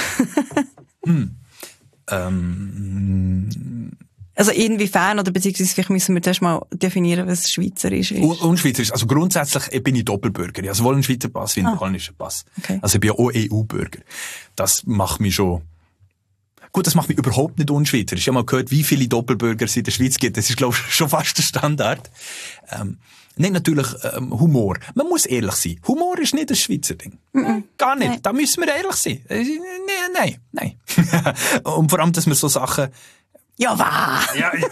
Also inwiefern, oder beziehungsweise vielleicht müssen wir zuerst mal definieren, was Schweizerisch ist. Unschweizerisch. Also grundsätzlich bin ich Doppelbürger. Also sowohl ein Schweizer Pass wie ein polnischer Pass. Okay. Also ich bin ja auch EU-Bürger. Das macht mich schon... Gut, das macht mich überhaupt nicht unschweizerisch. Ich habe mal gehört, wie viele Doppelbürger es in der Schweiz gibt. Das ist, glaube ich, schon fast der Standard. Nein, natürlich Humor. Man muss ehrlich sein. Humor ist nicht ein Schweizer Ding. Gar nicht. Nein. Da müssen wir ehrlich sein. Nein. Und vor allem, dass wir so Sachen... Ja, wahr!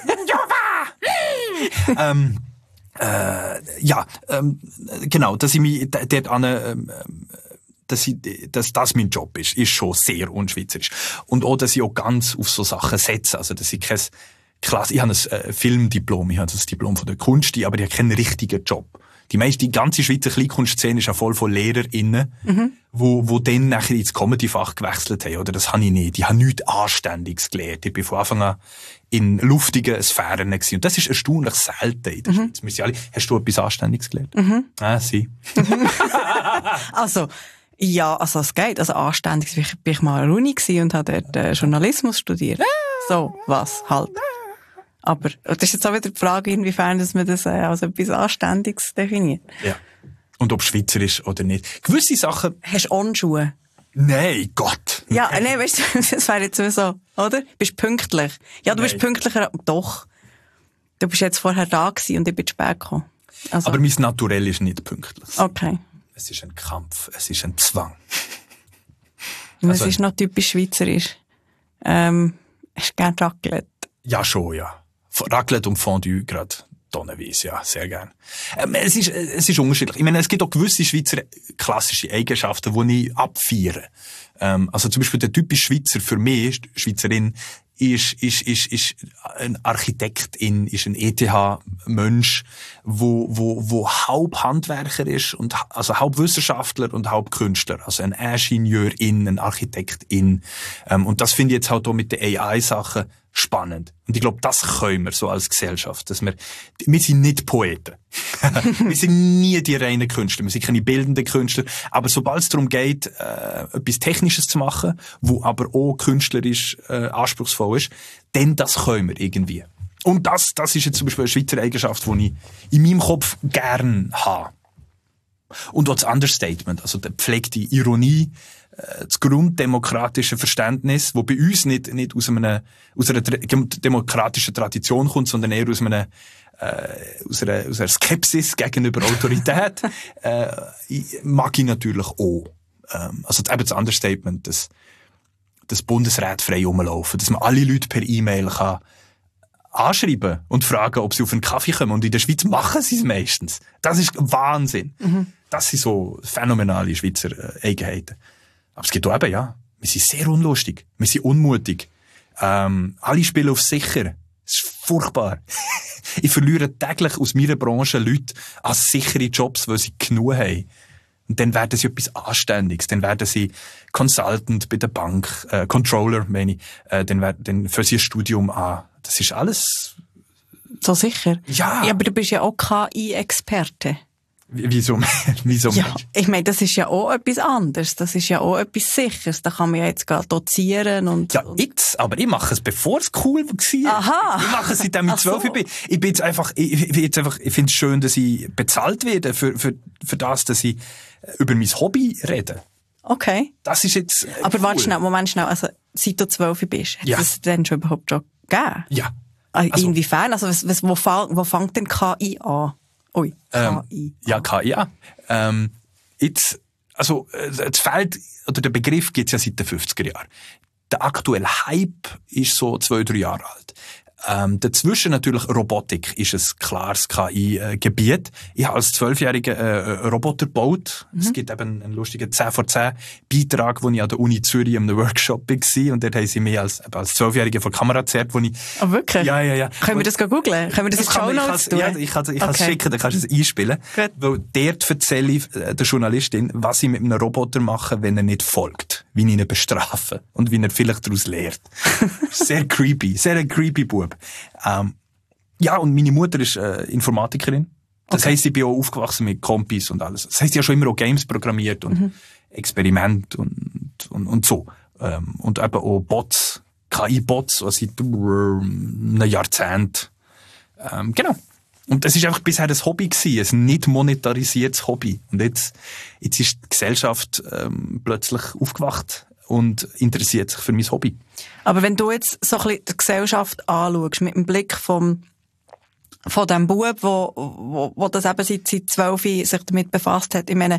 Genau, dass ich mich dort an... dass das mein Job ist schon sehr unschweizerisch. Und auch, dass ich auch ganz auf so Sachen setze. Also, dass ich ich habe ein Filmdiplom, ich habe das Diplom von der Kunst, aber ich habe keinen richtigen Job. Die ganze Schweizer Kleinkunstszene ist ja voll von LehrerInnen, wo dann nachher ins Comedy-Fach gewechselt haben, oder? Das habe ich nicht. Ich habe nichts Anständiges gelernt. Ich bin von Anfang an in luftigen Sphären gewesen. Und das ist erstaunlich selten in der Schweiz. Wir sind alle, hast du etwas Anständiges gelernt? Sie. Also, ja, also es geht. Also anständig bin ich mal an der Uni gewesen und habe dort Journalismus studiert. So, was halt. Aber das ist jetzt auch wieder die Frage, inwiefern dass man das als etwas Anständiges definiert. Ja. Und ob Schweizer ist oder nicht. Gewisse Sachen... Hast du On-Schuhe? Nein, Gott. Ja, nein, weißt du, das wäre jetzt so, oder? Bist pünktlich. Ja, du bist pünktlicher. Doch. Du bist jetzt vorher da gewesen und ich bin spät gekommen. Also. Aber mein Naturell ist nicht pünktlich. Okay. Es ist ein Kampf, es ist ein Zwang. Es ist noch typisch schweizerisch. Hast du gerne Raclette? Ja, schon, ja. Raclette und Fondue gerade tonnenweise, ja, sehr gern. Es ist unterschiedlich. Ich meine, es gibt auch gewisse Schweizer klassische Eigenschaften, die ich abfeiere. Also zum Beispiel der typische Schweizer für mich, Schweizerin, ist ein Architektin, ist ein ETH-Mensch, wo halb Handwerker ist und also halb Wissenschaftler und halb Künstler, also ein Ingenieurin, ein Architektin. Und das finde ich jetzt halt auch mit den AI-Sachen spannend. Und ich glaube, das können wir so als Gesellschaft, dass wir sind nicht Poeten. Wir sind nie die reinen Künstler. Wir sind keine bildenden Künstler. Aber sobald es darum geht, etwas Technisches zu machen, wo aber auch künstlerisch anspruchsvoll ist, dann das können wir irgendwie. Und das ist jetzt zum Beispiel eine Schweizer Eigenschaft, die ich in meinem Kopf gern habe. Und auch das Understatement, also die gepflegte Ironie, das grunddemokratische Verständnis, wo bei uns nicht aus einer demokratischen Tradition kommt, sondern eher aus einer Skepsis gegenüber Autorität, mag ich natürlich auch. Also eben das Understatement, das Bundesrat frei rumlaufen, dass man alle Leute per E-Mail kann anschreiben und fragen, ob sie auf einen Kaffee kommen. Und in der Schweiz machen sie es meistens. Das ist Wahnsinn. Das sind so phänomenale Schweizer Eigenheiten. Aber es gibt auch eben, ja, wir sind sehr unlustig, wir sind unmutig. Alle spielen auf sicher. Das ist furchtbar. Ich verliere täglich aus meiner Branche Leute an sichere Jobs, weil sie genug haben. Und dann werden sie etwas Anständiges. Dann werden sie Consultant bei der Bank, Controller, meine ich. Dann fangen sie ein Studium an. Das ist alles... So sicher? Ja. Ja, aber du bist ja auch KI-Experte. Wieso? Ja, ich meine, das ist ja auch etwas anderes. Das ist ja auch etwas Sicheres. Da kann man ja jetzt gerade dozieren und... Ja, jetzt. Aber ich mache es, bevor es cool war. Aha. Ich mache es, seitdem ich 12 bin. Ich bin jetzt einfach, ich finde es schön, dass ich bezahlt werde für das, dass ich über mein Hobby rede. Okay. Das ist jetzt aber cool. warte schnell, Moment schnell. Also, seit du 12 bist, hat es denn schon überhaupt schon gegeben? Ja. Also, inwiefern? Also, wo fängt denn KI an? Ui, KI. Ja, KI, ja. Jetzt, also, das Feld, oder der Begriff gibt's ja seit den 50er Jahren. Der aktuelle Hype ist so 2-3 Jahre alt. Dazwischen natürlich Robotik ist ein klares KI-Gebiet. Ich habe als 12-Jähriger Roboter gebaut. Es gibt eben einen lustigen 10/10 Beitrag, wo ich an der Uni Zürich in einem Workshop war. Und dort haben sie mich als 12-Jähriger vor die Kamera gezerrt, wo ich... Ah, wirklich? Ja. Können wir das googeln? Können wir das in die Shownotes tun? Ja, ich kann es schicken, dann kannst du es einspielen. Gut. Weil dort erzähle ich der Journalistin, was ich mit einem Roboter mache, wenn er nicht folgt. Wie ich ihn bestrafe. Und wie er vielleicht daraus lernt. Sehr creepy. Sehr ein creepy Bub. Ja, und meine Mutter ist Informatikerin. Das heisst, ich bin auch aufgewachsen mit Kompis und alles. Das heisst, ich habe schon immer auch Games programmiert und Experimente und so. Und eben auch Bots, KI-Bots, also seit einem Jahrzehnt. Genau. Und das ist einfach bisher ein Hobby gewesen, ein nicht monetarisiertes Hobby. Und jetzt ist die Gesellschaft plötzlich aufgewacht und interessiert sich für mein Hobby. Aber wenn du jetzt so ein bisschen die Gesellschaft anschaust, mit dem Blick von dem Bub, wo das eben seit 12 sich damit befasst hat, ich meine,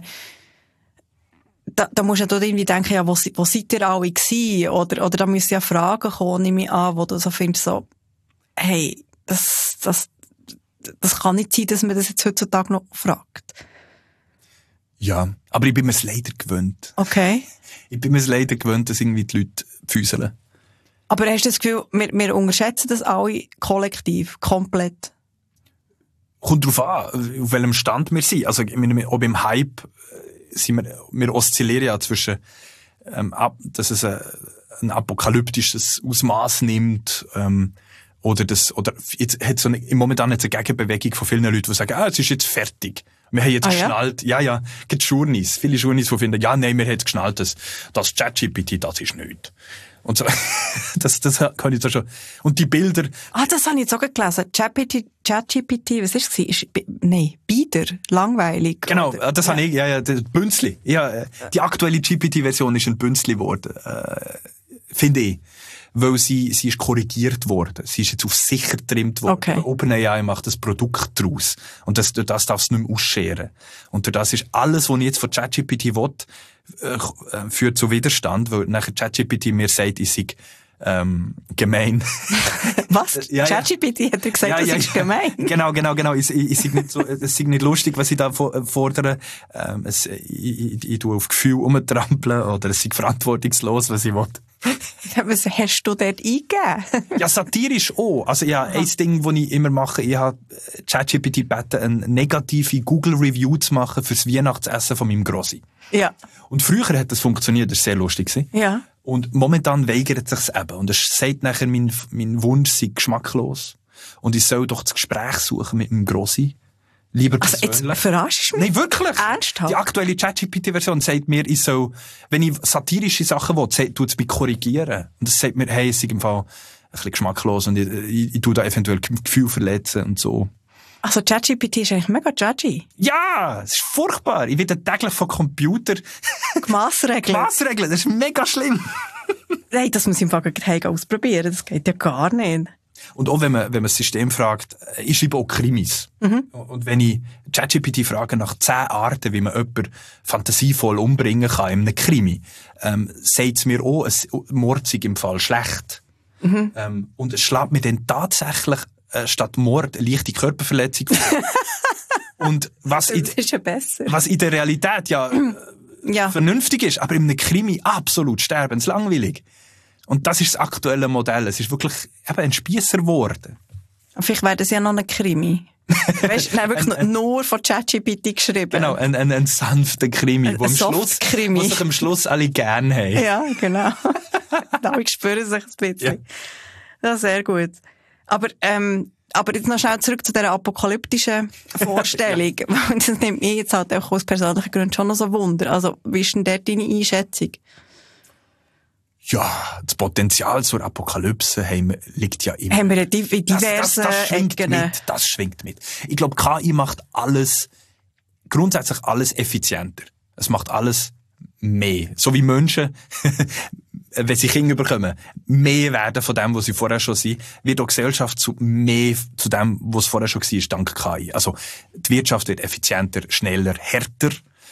da musst du ja irgendwie denken, ja, wo seid ihr alle gewesen? Oder da müssen ja Fragen kommen, nehme ich an, wo du so findest, so, hey, das kann nicht sein, dass man das jetzt heutzutage noch fragt. Ja, aber ich bin mir es leider gewöhnt. Okay. Ich bin mir es leider gewöhnt, dass irgendwie die Leute füßeln. Aber hast du das Gefühl, wir unterschätzen das alle kollektiv, komplett? kommt drauf an, auf welchem Stand wir sind. Also, ob im Hype sind wir oszillieren ja zwischen, dass es ein apokalyptisches Ausmaß nimmt, oder jetzt hat momentan jetzt eine Gegenbewegung von vielen Leuten, die sagen, es ist jetzt fertig. Wir haben jetzt geschnallt. Ja, gibt Journeys. Viele Journeys, die finden, nein, wir haben jetzt geschnallt, das ChatGPT, das ist nichts. Und so, das kann ich so schon. Und die Bilder. Das habe ich jetzt auch gelesen. ChatGPT, was ist es? Bieder. Langweilig. Genau, oder? Das habe ich, das Bünzli. Ja, die aktuelle GPT-Version ist ein Bünzli geworden. Finde ich. Weil sie ist korrigiert worden. Sie ist jetzt auf sicher getrimmt worden. Okay. OpenAI macht das Produkt draus. Und das darfst du nicht mehr ausscheren. Und durch das ist alles, was ich jetzt von ChatGPT will, führt zu Widerstand, weil nachher ChatGPT mir sagt, ich sei gemein. Was? Ja, ChatGPT hat gesagt, das ist gemein? Genau. Ich sei nicht so, es sei nicht lustig, was ich da fordere. Ich tue auf Gefühl rumtrampeln oder es sei verantwortungslos, was ich will. Was hast du dort eingegeben? Ja, satirisch auch. Also ja, ein Ding, das ich immer mache, ich habe ChatGPT gebeten, eine negative Google-Review zu machen fürs Weihnachtsessen von meinem Grossi. Ja. Und früher hat das funktioniert, das war sehr lustig. Ja. Und momentan weigert es sich eben. Und es sagt nachher, mein Wunsch sei geschmacklos. Und ich soll doch das Gespräch suchen mit meinem Grossi. Lieber persönlich. Also jetzt verarschst du mich? Nein, wirklich. Ernsthaft? Die aktuelle ChatGPT-Version sagt mir, ich soll, wenn ich satirische Sachen will, tut es mich korrigieren. Und es sagt mir, hey, es ist im Fall ein bisschen geschmacklos und ich tue da eventuell Gefühl verletzen und so. Also ChatGPT ist eigentlich mega judgy. Ja, es ist furchtbar. Ich werde täglich von Computer Massregeln. Massregeln, das ist mega schlimm. Nein, das muss ich im Fall gleich ausprobieren. Das geht ja gar nicht. Und auch wenn man das System fragt, ich schreibe auch Krimis. Mhm. Und wenn ich ChatGPT frage nach 10 Arten, wie man jemanden fantasievoll umbringen kann in einem Krimi, sagt es mir auch, Mord sei im Fall schlecht. Mhm. Und es schlägt mir dann tatsächlich statt Mord eine leichte Körperverletzung vor. Und was ist ja besser. Was in der Realität ja vernünftig ist, aber in einem Krimi absolut sterbenslangweilig. Und das ist das aktuelle Modell. Es ist wirklich eben ein Spiesser geworden. Vielleicht wäre das ja noch ein Krimi. Weißt du, wirklich nur von ChatGPT geschrieben. Genau, ein sanfter Krimi, wo sich am Schluss alle gerne haben. Ja, genau. Da spüren sich ein bisschen. Ja. Ja, sehr gut. Aber jetzt noch schnell zurück zu dieser apokalyptischen Vorstellung. Das nimmt mich jetzt halt auch aus persönlichen Gründen schon noch so Wunder. Also, wie ist denn dort deine Einschätzung? Ja, das Potenzial zur Apokalypse liegt ja immer. Haben wir diverse Ecken. Das schwingt mit. Ich glaube, KI macht grundsätzlich alles effizienter. Es macht alles mehr. So wie Menschen, wenn sie Kinder bekommen, mehr werden von dem, was sie vorher schon sind, wird auch Gesellschaft mehr zu dem, was vorher schon war, dank KI. Also, die Wirtschaft wird effizienter, schneller, härter.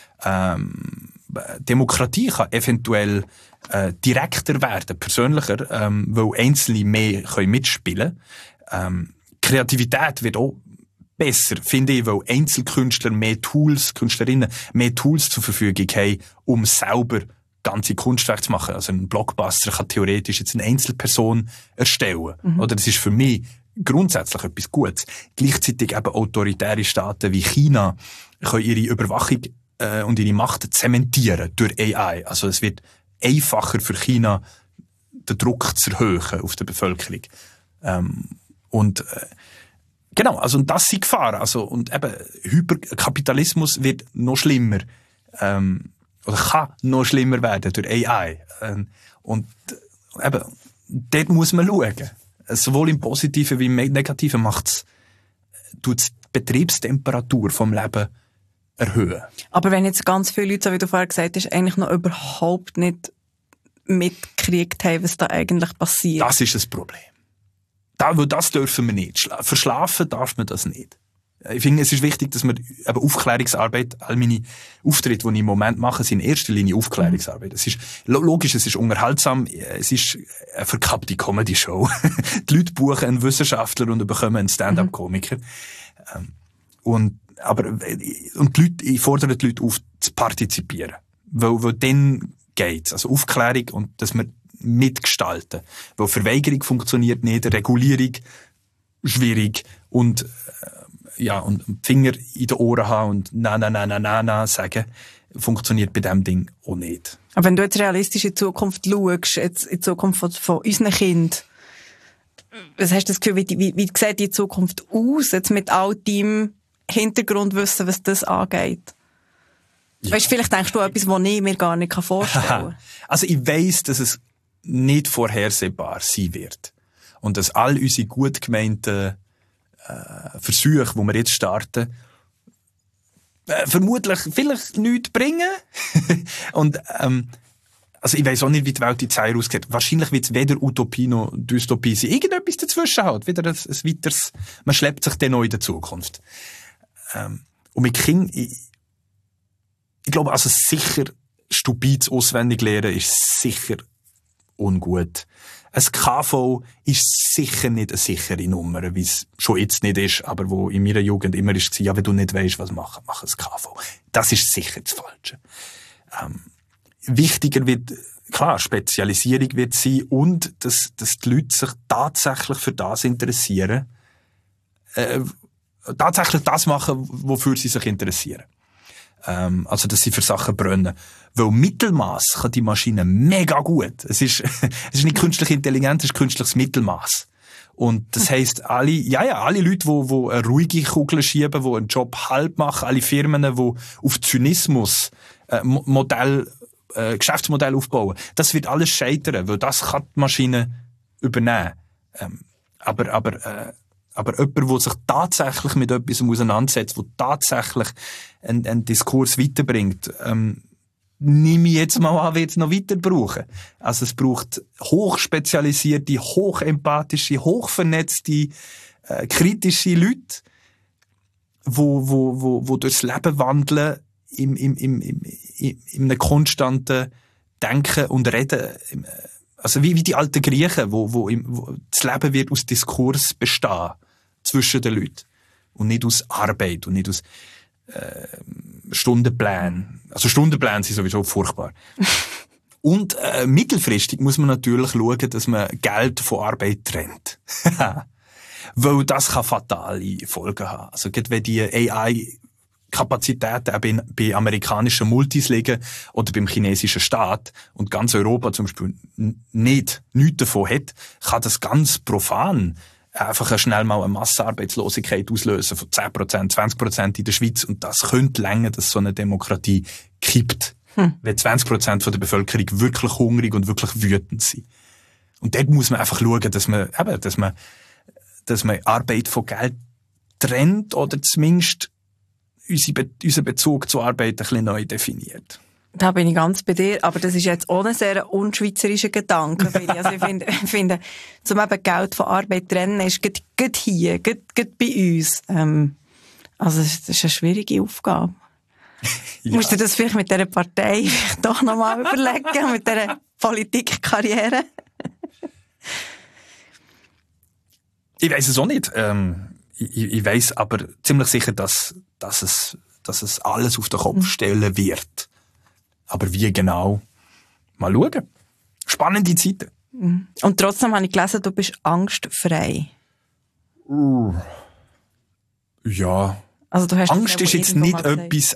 Demokratie kann eventuell direkter werden, persönlicher, weil Einzelne mehr mitspielen können. Kreativität wird auch besser, finde ich, weil Einzelkünstler Künstlerinnen mehr Tools zur Verfügung haben, um selber ganze Kunstwerke zu machen. Also ein Blockbuster kann theoretisch jetzt eine Einzelperson erstellen. Mhm. Oder das ist für mich grundsätzlich etwas Gutes. Gleichzeitig eben autoritäre Staaten wie China können ihre Überwachung und ihre Macht zementieren durch AI. Also es wird einfacher für China, den Druck zu erhöhen auf die Bevölkerung. Genau, also und das sind Gefahren. Also, und eben, Hyperkapitalismus wird noch schlimmer, oder kann noch schlimmer werden durch AI. Und eben, dort muss man schauen. Sowohl im Positiven wie im Negativen tut die Betriebstemperatur vom Leben erhöhen. Aber wenn jetzt ganz viele Leute, so wie du vorher gesagt hast, eigentlich noch überhaupt nicht mitgekriegt haben, was da eigentlich passiert. Das ist das Problem. Das dürfen wir nicht. Verschlafen darf man das nicht. Ich finde, es ist wichtig, dass man eben Aufklärungsarbeit, all meine Auftritte, die ich im Moment mache, sind in erster Linie Aufklärungsarbeit. Es ist logisch, es ist unterhaltsam, es ist eine verkappte Comedy-Show. Die Leute buchen einen Wissenschaftler und bekommen einen Stand-up-Komiker. Ich fordere die Leute auf, zu partizipieren. Weil dann geht's. Also Aufklärung und dass wir mitgestalten. Weil Verweigerung funktioniert nicht, Regulierung schwierig und und die Finger in den Ohren haben und na sagen, funktioniert bei diesem Ding auch nicht. Aber wenn du jetzt realistisch in die Zukunft schaust, jetzt in die Zukunft von unseren Kindern, was hast du das Gefühl, wie sieht die Zukunft aus, jetzt mit all deinem Hintergrundwissen, was das angeht? Ja. Weißt, vielleicht denkst du etwas, was ich mir gar nicht vorstellen kann. Also ich weiss, dass es nicht vorhersehbar sein wird. Und dass all unsere gut gemeinten Versuche, die wir jetzt starten, vermutlich vielleicht nichts bringen. Und also ich weiss auch nicht, wie die Welt in 10 Jahren aussieht. Wahrscheinlich wird es weder Utopie noch Dystopie sein. Irgendetwas dazwischen halt. Wieder ein weiteres, man schleppt sich dann noch in der Zukunft. Und mit Kindern, ich glaube, also sicher stupides Auswendiglernen ist sicher ungut. Ein KV ist sicher nicht eine sichere Nummer, wie es schon jetzt nicht ist, aber wo in meiner Jugend immer ist, ja, wenn du nicht weisst, was machen, mach ein KV. Das ist sicher das Falsche. Wichtiger wird, klar, Spezialisierung wird sein und, dass die Leute sich tatsächlich für das interessieren, tatsächlich das machen, wofür sie sich interessieren. Also, dass sie für Sachen brennen. Weil Mittelmaß kann die Maschine mega gut. Es ist nicht künstliche Intelligenz, es ist künstliches Mittelmaß. Und das heisst, alle Leute, die eine ruhige Kugel schieben, die einen Job halb machen, alle Firmen, die auf Zynismus, Geschäftsmodell aufbauen, das wird alles scheitern, weil das kann die Maschine übernehmen. Aber jemand, der sich tatsächlich mit etwas auseinandersetzt, der tatsächlich einen Diskurs weiterbringt, nehme ich jetzt mal an, wie es noch weiter brauchen. Also es braucht hochspezialisierte, hochempathische, hochvernetzte, kritische Leute, wo durchs Leben wandeln, in einem konstanten Denken und Reden. Also wie die alten Griechen, wo das Leben wird aus Diskurs bestehen zwischen den Leuten. Und nicht aus Arbeit und nicht aus Stundenplänen. Also Stundenpläne sind sowieso furchtbar. Und mittelfristig muss man natürlich schauen, dass man Geld von Arbeit trennt. Weil das kann fatale Folgen haben. Also gerade wenn die AI-Kapazitäten bei amerikanischen Multis liegen oder beim chinesischen Staat und ganz Europa zum Beispiel nichts davon hat, kann das ganz profan einfach schnell mal eine Massenarbeitslosigkeit auslösen von 10%, 20% in der Schweiz. Und das könnte länger, dass so eine Demokratie kippt. Wenn 20% von der Bevölkerung wirklich hungrig und wirklich wütend sind. Und dort muss man einfach schauen, dass man Arbeit von Geld trennt oder zumindest unseren Bezug zur Arbeit ein bisschen neu definiert. Da bin ich ganz bei dir, aber das ist jetzt auch ein sehr unschweizerischer Gedanke. Also ich finde, zum eben Geld von Arbeit trennen ist gerade hier, gerade bei uns. Also das ist eine schwierige Aufgabe. Ja. Musst du das vielleicht mit dieser Partei doch nochmal überlegen, mit dieser Politikkarriere? Ich weiss es auch nicht. Ich weiss aber ziemlich sicher, dass es alles auf den Kopf stellen wird. Aber wie genau? Mal schauen. Spannende Zeiten. Und trotzdem habe ich gelesen, du bist angstfrei. Ja. Also du hast Angst ist jetzt nicht etwas,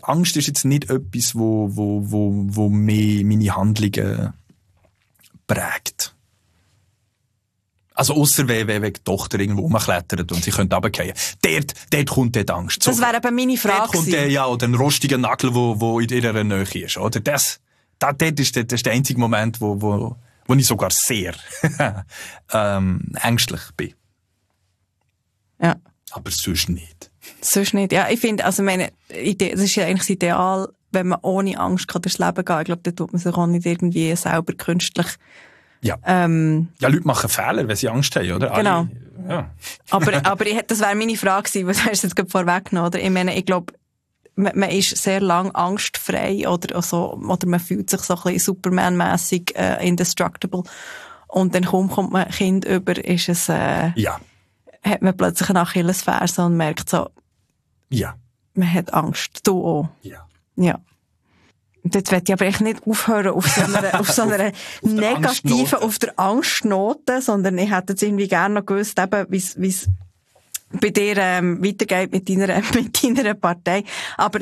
wo meine Handlungen prägt. Also ausser wenn die Tochter irgendwo rumklettert und sie könnte runterfallen. Dort kommt die Angst. So, das wäre eben meine Frage. Dort kommt oder ein rostiger Nagel, wo in ihrer Nähe ist. Oder? Das ist der einzige Moment, wo ich sogar sehr ängstlich bin. Ja. Aber sonst nicht. Sonst nicht. Ja, ich finde, also das ist ja eigentlich das Ideal, wenn man ohne Angst durchs Leben gehen kann. Ich glaube, da tut man sich auch nicht irgendwie selber künstlich. Ja. Leute machen Fehler, wenn sie Angst haben, oder? Genau. Ja. Aber das wäre meine Frage gewesen, was hast du jetzt gerade vorweggenommen, oder? Ich meine, ich glaube, man ist sehr lang angstfrei oder man fühlt sich so ein bisschen Superman-mässig indestructible. Und dann kommt man ein Kind über, ist es, hat man plötzlich eine Achillesferse und merkt so, man hat Angst. Du auch. Ja. Und jetzt will ich aber echt nicht aufhören auf so einer negativen, auf der Angstnote, sondern ich hätte jetzt irgendwie gerne noch gewusst, eben, bei dir weitergeht mit deiner Partei. Aber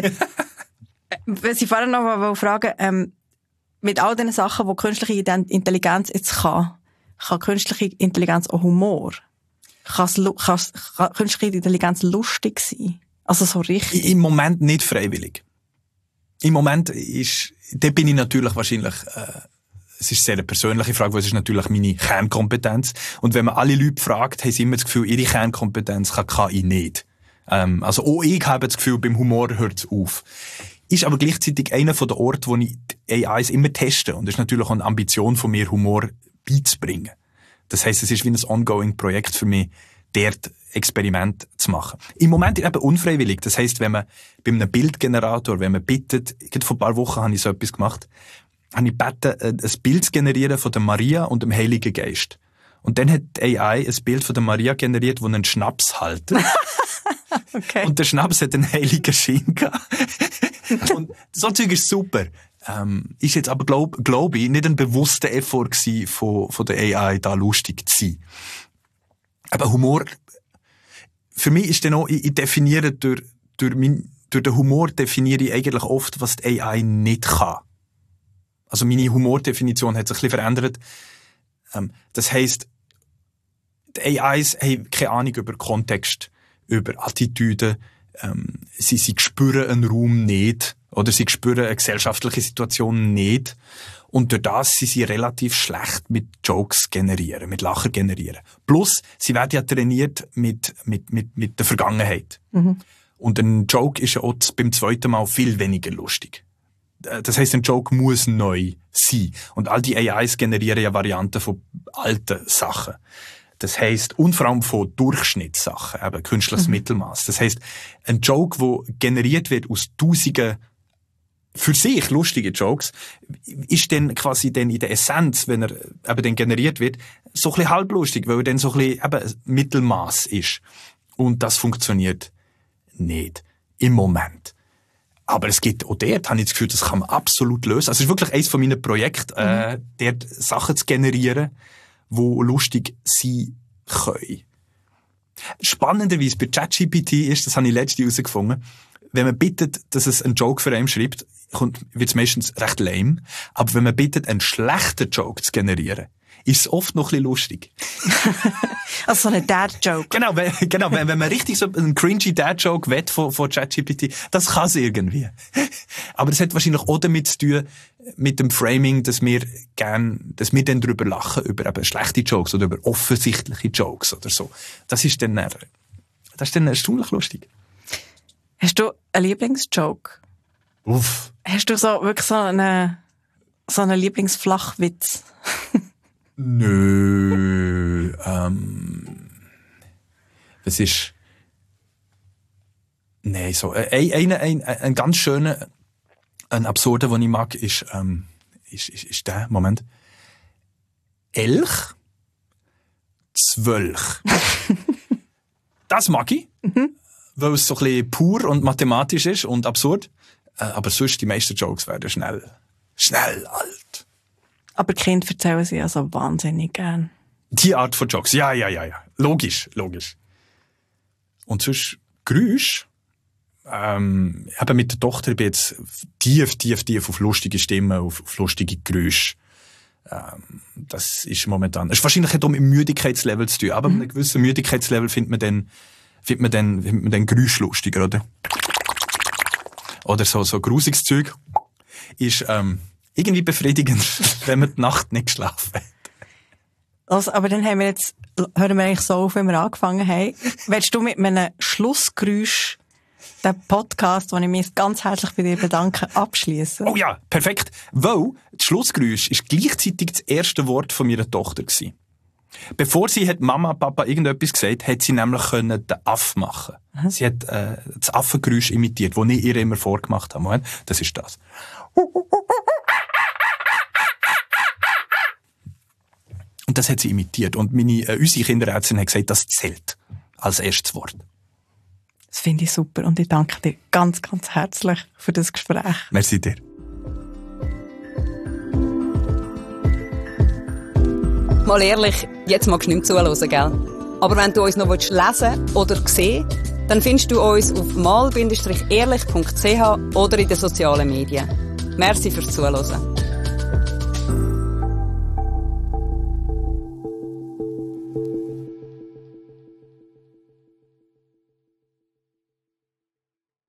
was ich vorher noch fragen, mit all den Sachen, die künstliche Intelligenz jetzt kann künstliche Intelligenz auch Humor? Kann künstliche Intelligenz lustig sein? Also so richtig? Im Moment nicht freiwillig. Im Moment da bin ich natürlich wahrscheinlich, es ist sehr eine persönliche Frage, weil es ist natürlich meine Kernkompetenz. Und wenn man alle Leute fragt, haben sie immer das Gefühl, ihre Kernkompetenz kann KI nicht. Also auch ich habe das Gefühl, beim Humor hört es auf. Ist aber gleichzeitig einer von den Orten, wo ich die AIs immer teste. Und das ist natürlich auch eine Ambition von mir, Humor beizubringen. Das heisst, es ist wie ein ongoing Projekt für mich, dort Experiment zu machen. Im Moment eben unfreiwillig. Das heisst, wenn man bei einem Bildgenerator, wenn man bittet, gerade vor ein paar Wochen habe ich so etwas gemacht, habe ich gebeten, ein Bild zu generieren von der Maria und dem Heiligen Geist. Und dann hat die AI ein Bild von der Maria generiert, wo einen Schnaps hält. Okay. Und der Schnaps hat einen heiligen Schein gehabt. Und so Zeug ist super. Ist jetzt aber, glaub ich, nicht ein bewusster Effort gewesen von der AI, da lustig zu sein. Aber Humor, für mich ist dann auch, ich definiere durch den Humor definiere ich eigentlich oft, was die AI nicht kann. Also meine Humordefinition hat sich ein bisschen verändert. Das heisst, die AIs haben keine Ahnung über Kontext, über Attitüden. Sie spüren einen Raum nicht. Oder sie spüren eine gesellschaftliche Situation nicht. Und durch das sind sie relativ schlecht mit Jokes generieren, mit Lacher generieren. Plus, sie werden ja trainiert mit der Vergangenheit. Mhm. Und ein Joke ist ja auch beim zweiten Mal viel weniger lustig. Das heisst, ein Joke muss neu sein. Und all die AIs generieren ja Varianten von alten Sachen. Das heisst, und vor allem von Durchschnittssachen, eben künstliches Mittelmaß. Das heisst, ein Joke, der generiert wird aus Tausenden für sich lustige Jokes, ist dann quasi dann in der Essenz, wenn er eben dann generiert wird, so ein bisschen halblustig, weil er dann so ein bisschen eben Mittelmaß ist. Und das funktioniert nicht. Im Moment. Aber es gibt auch dort, habe ich das Gefühl, das kann man absolut lösen. Also es ist wirklich eines von meinen Projekten, dort Sachen zu generieren, die lustig sein können. Spannenderweise bei ChatGPT ist, das habe ich letztens herausgefunden, wenn man bittet, dass es einen Joke für einen schreibt, wird es meistens recht lame. Aber wenn man bittet, einen schlechten Joke zu generieren, ist es oft noch ein bisschen lustig. Also so eine Dad-Joke. Genau, wenn man richtig so einen cringy Dad-Joke will von ChatGPT, das kann es irgendwie. Aber es hat wahrscheinlich auch damit zu tun, mit dem Framing, dass wir dann drüber lachen, über eben schlechte Jokes oder über offensichtliche Jokes oder so. Das ist dann erstaunlich lustig. Hast du einen Lieblingsjoke? Uff. Hast du wirklich so einen Lieblingsflachwitz? Nö. Was ist? Nein, so. Ein ganz schöner, ein absurder, den ich mag, ist der, Moment. Elch, Zwölch. Das mag ich. Weil es so ein bisschen pur und mathematisch ist und absurd. Aber sonst, die meisten Jokes werden schnell alt. Aber die Kinder erzählen sie ja so wahnsinnig gern. Die Art von Jokes, ja. Logisch. Und sonst Geräusch. Eben mit der Tochter bin ich jetzt tief auf lustige Stimmen, auf lustige Geräusche. Das ist momentan. Es ist wahrscheinlich auch mit dem Müdigkeitslevel zu tun. Aber mit einem gewissen Müdigkeitslevel findet man dann Geräusch lustiger, oder? Oder so grusiges Zeug ist irgendwie befriedigend, wenn man die Nacht nicht geschlafen hat. Also, aber dann hören wir eigentlich so auf, wie wir angefangen haben. Willst du mit einem Schlussgeräusch den Podcast, wo ich mich ganz herzlich bei dir bedanke, abschließen? Oh ja, perfekt. Weil das Schlussgeräusch ist gleichzeitig das erste Wort von meiner Tochter gewesen. Bevor sie hat Mama, Papa irgendetwas gesagt, hat sie nämlich den Aff machen. Sie hat das Affengeräusch imitiert, das ich ihr immer vorgemacht habe. Moment, das ist das. Und das hat sie imitiert. Und unsere Kinderärztin hat gesagt, das zählt als erstes Wort. Das finde ich super. Und ich danke dir ganz, ganz herzlich für das Gespräch. Merci dir. Mal ehrlich, jetzt magst du nicht mehr zuhören, gell? Aber wenn du uns noch lesen oder sehen willst, dann findest du uns auf mal-ehrlich.ch oder in den sozialen Medien. Merci fürs Zuhören.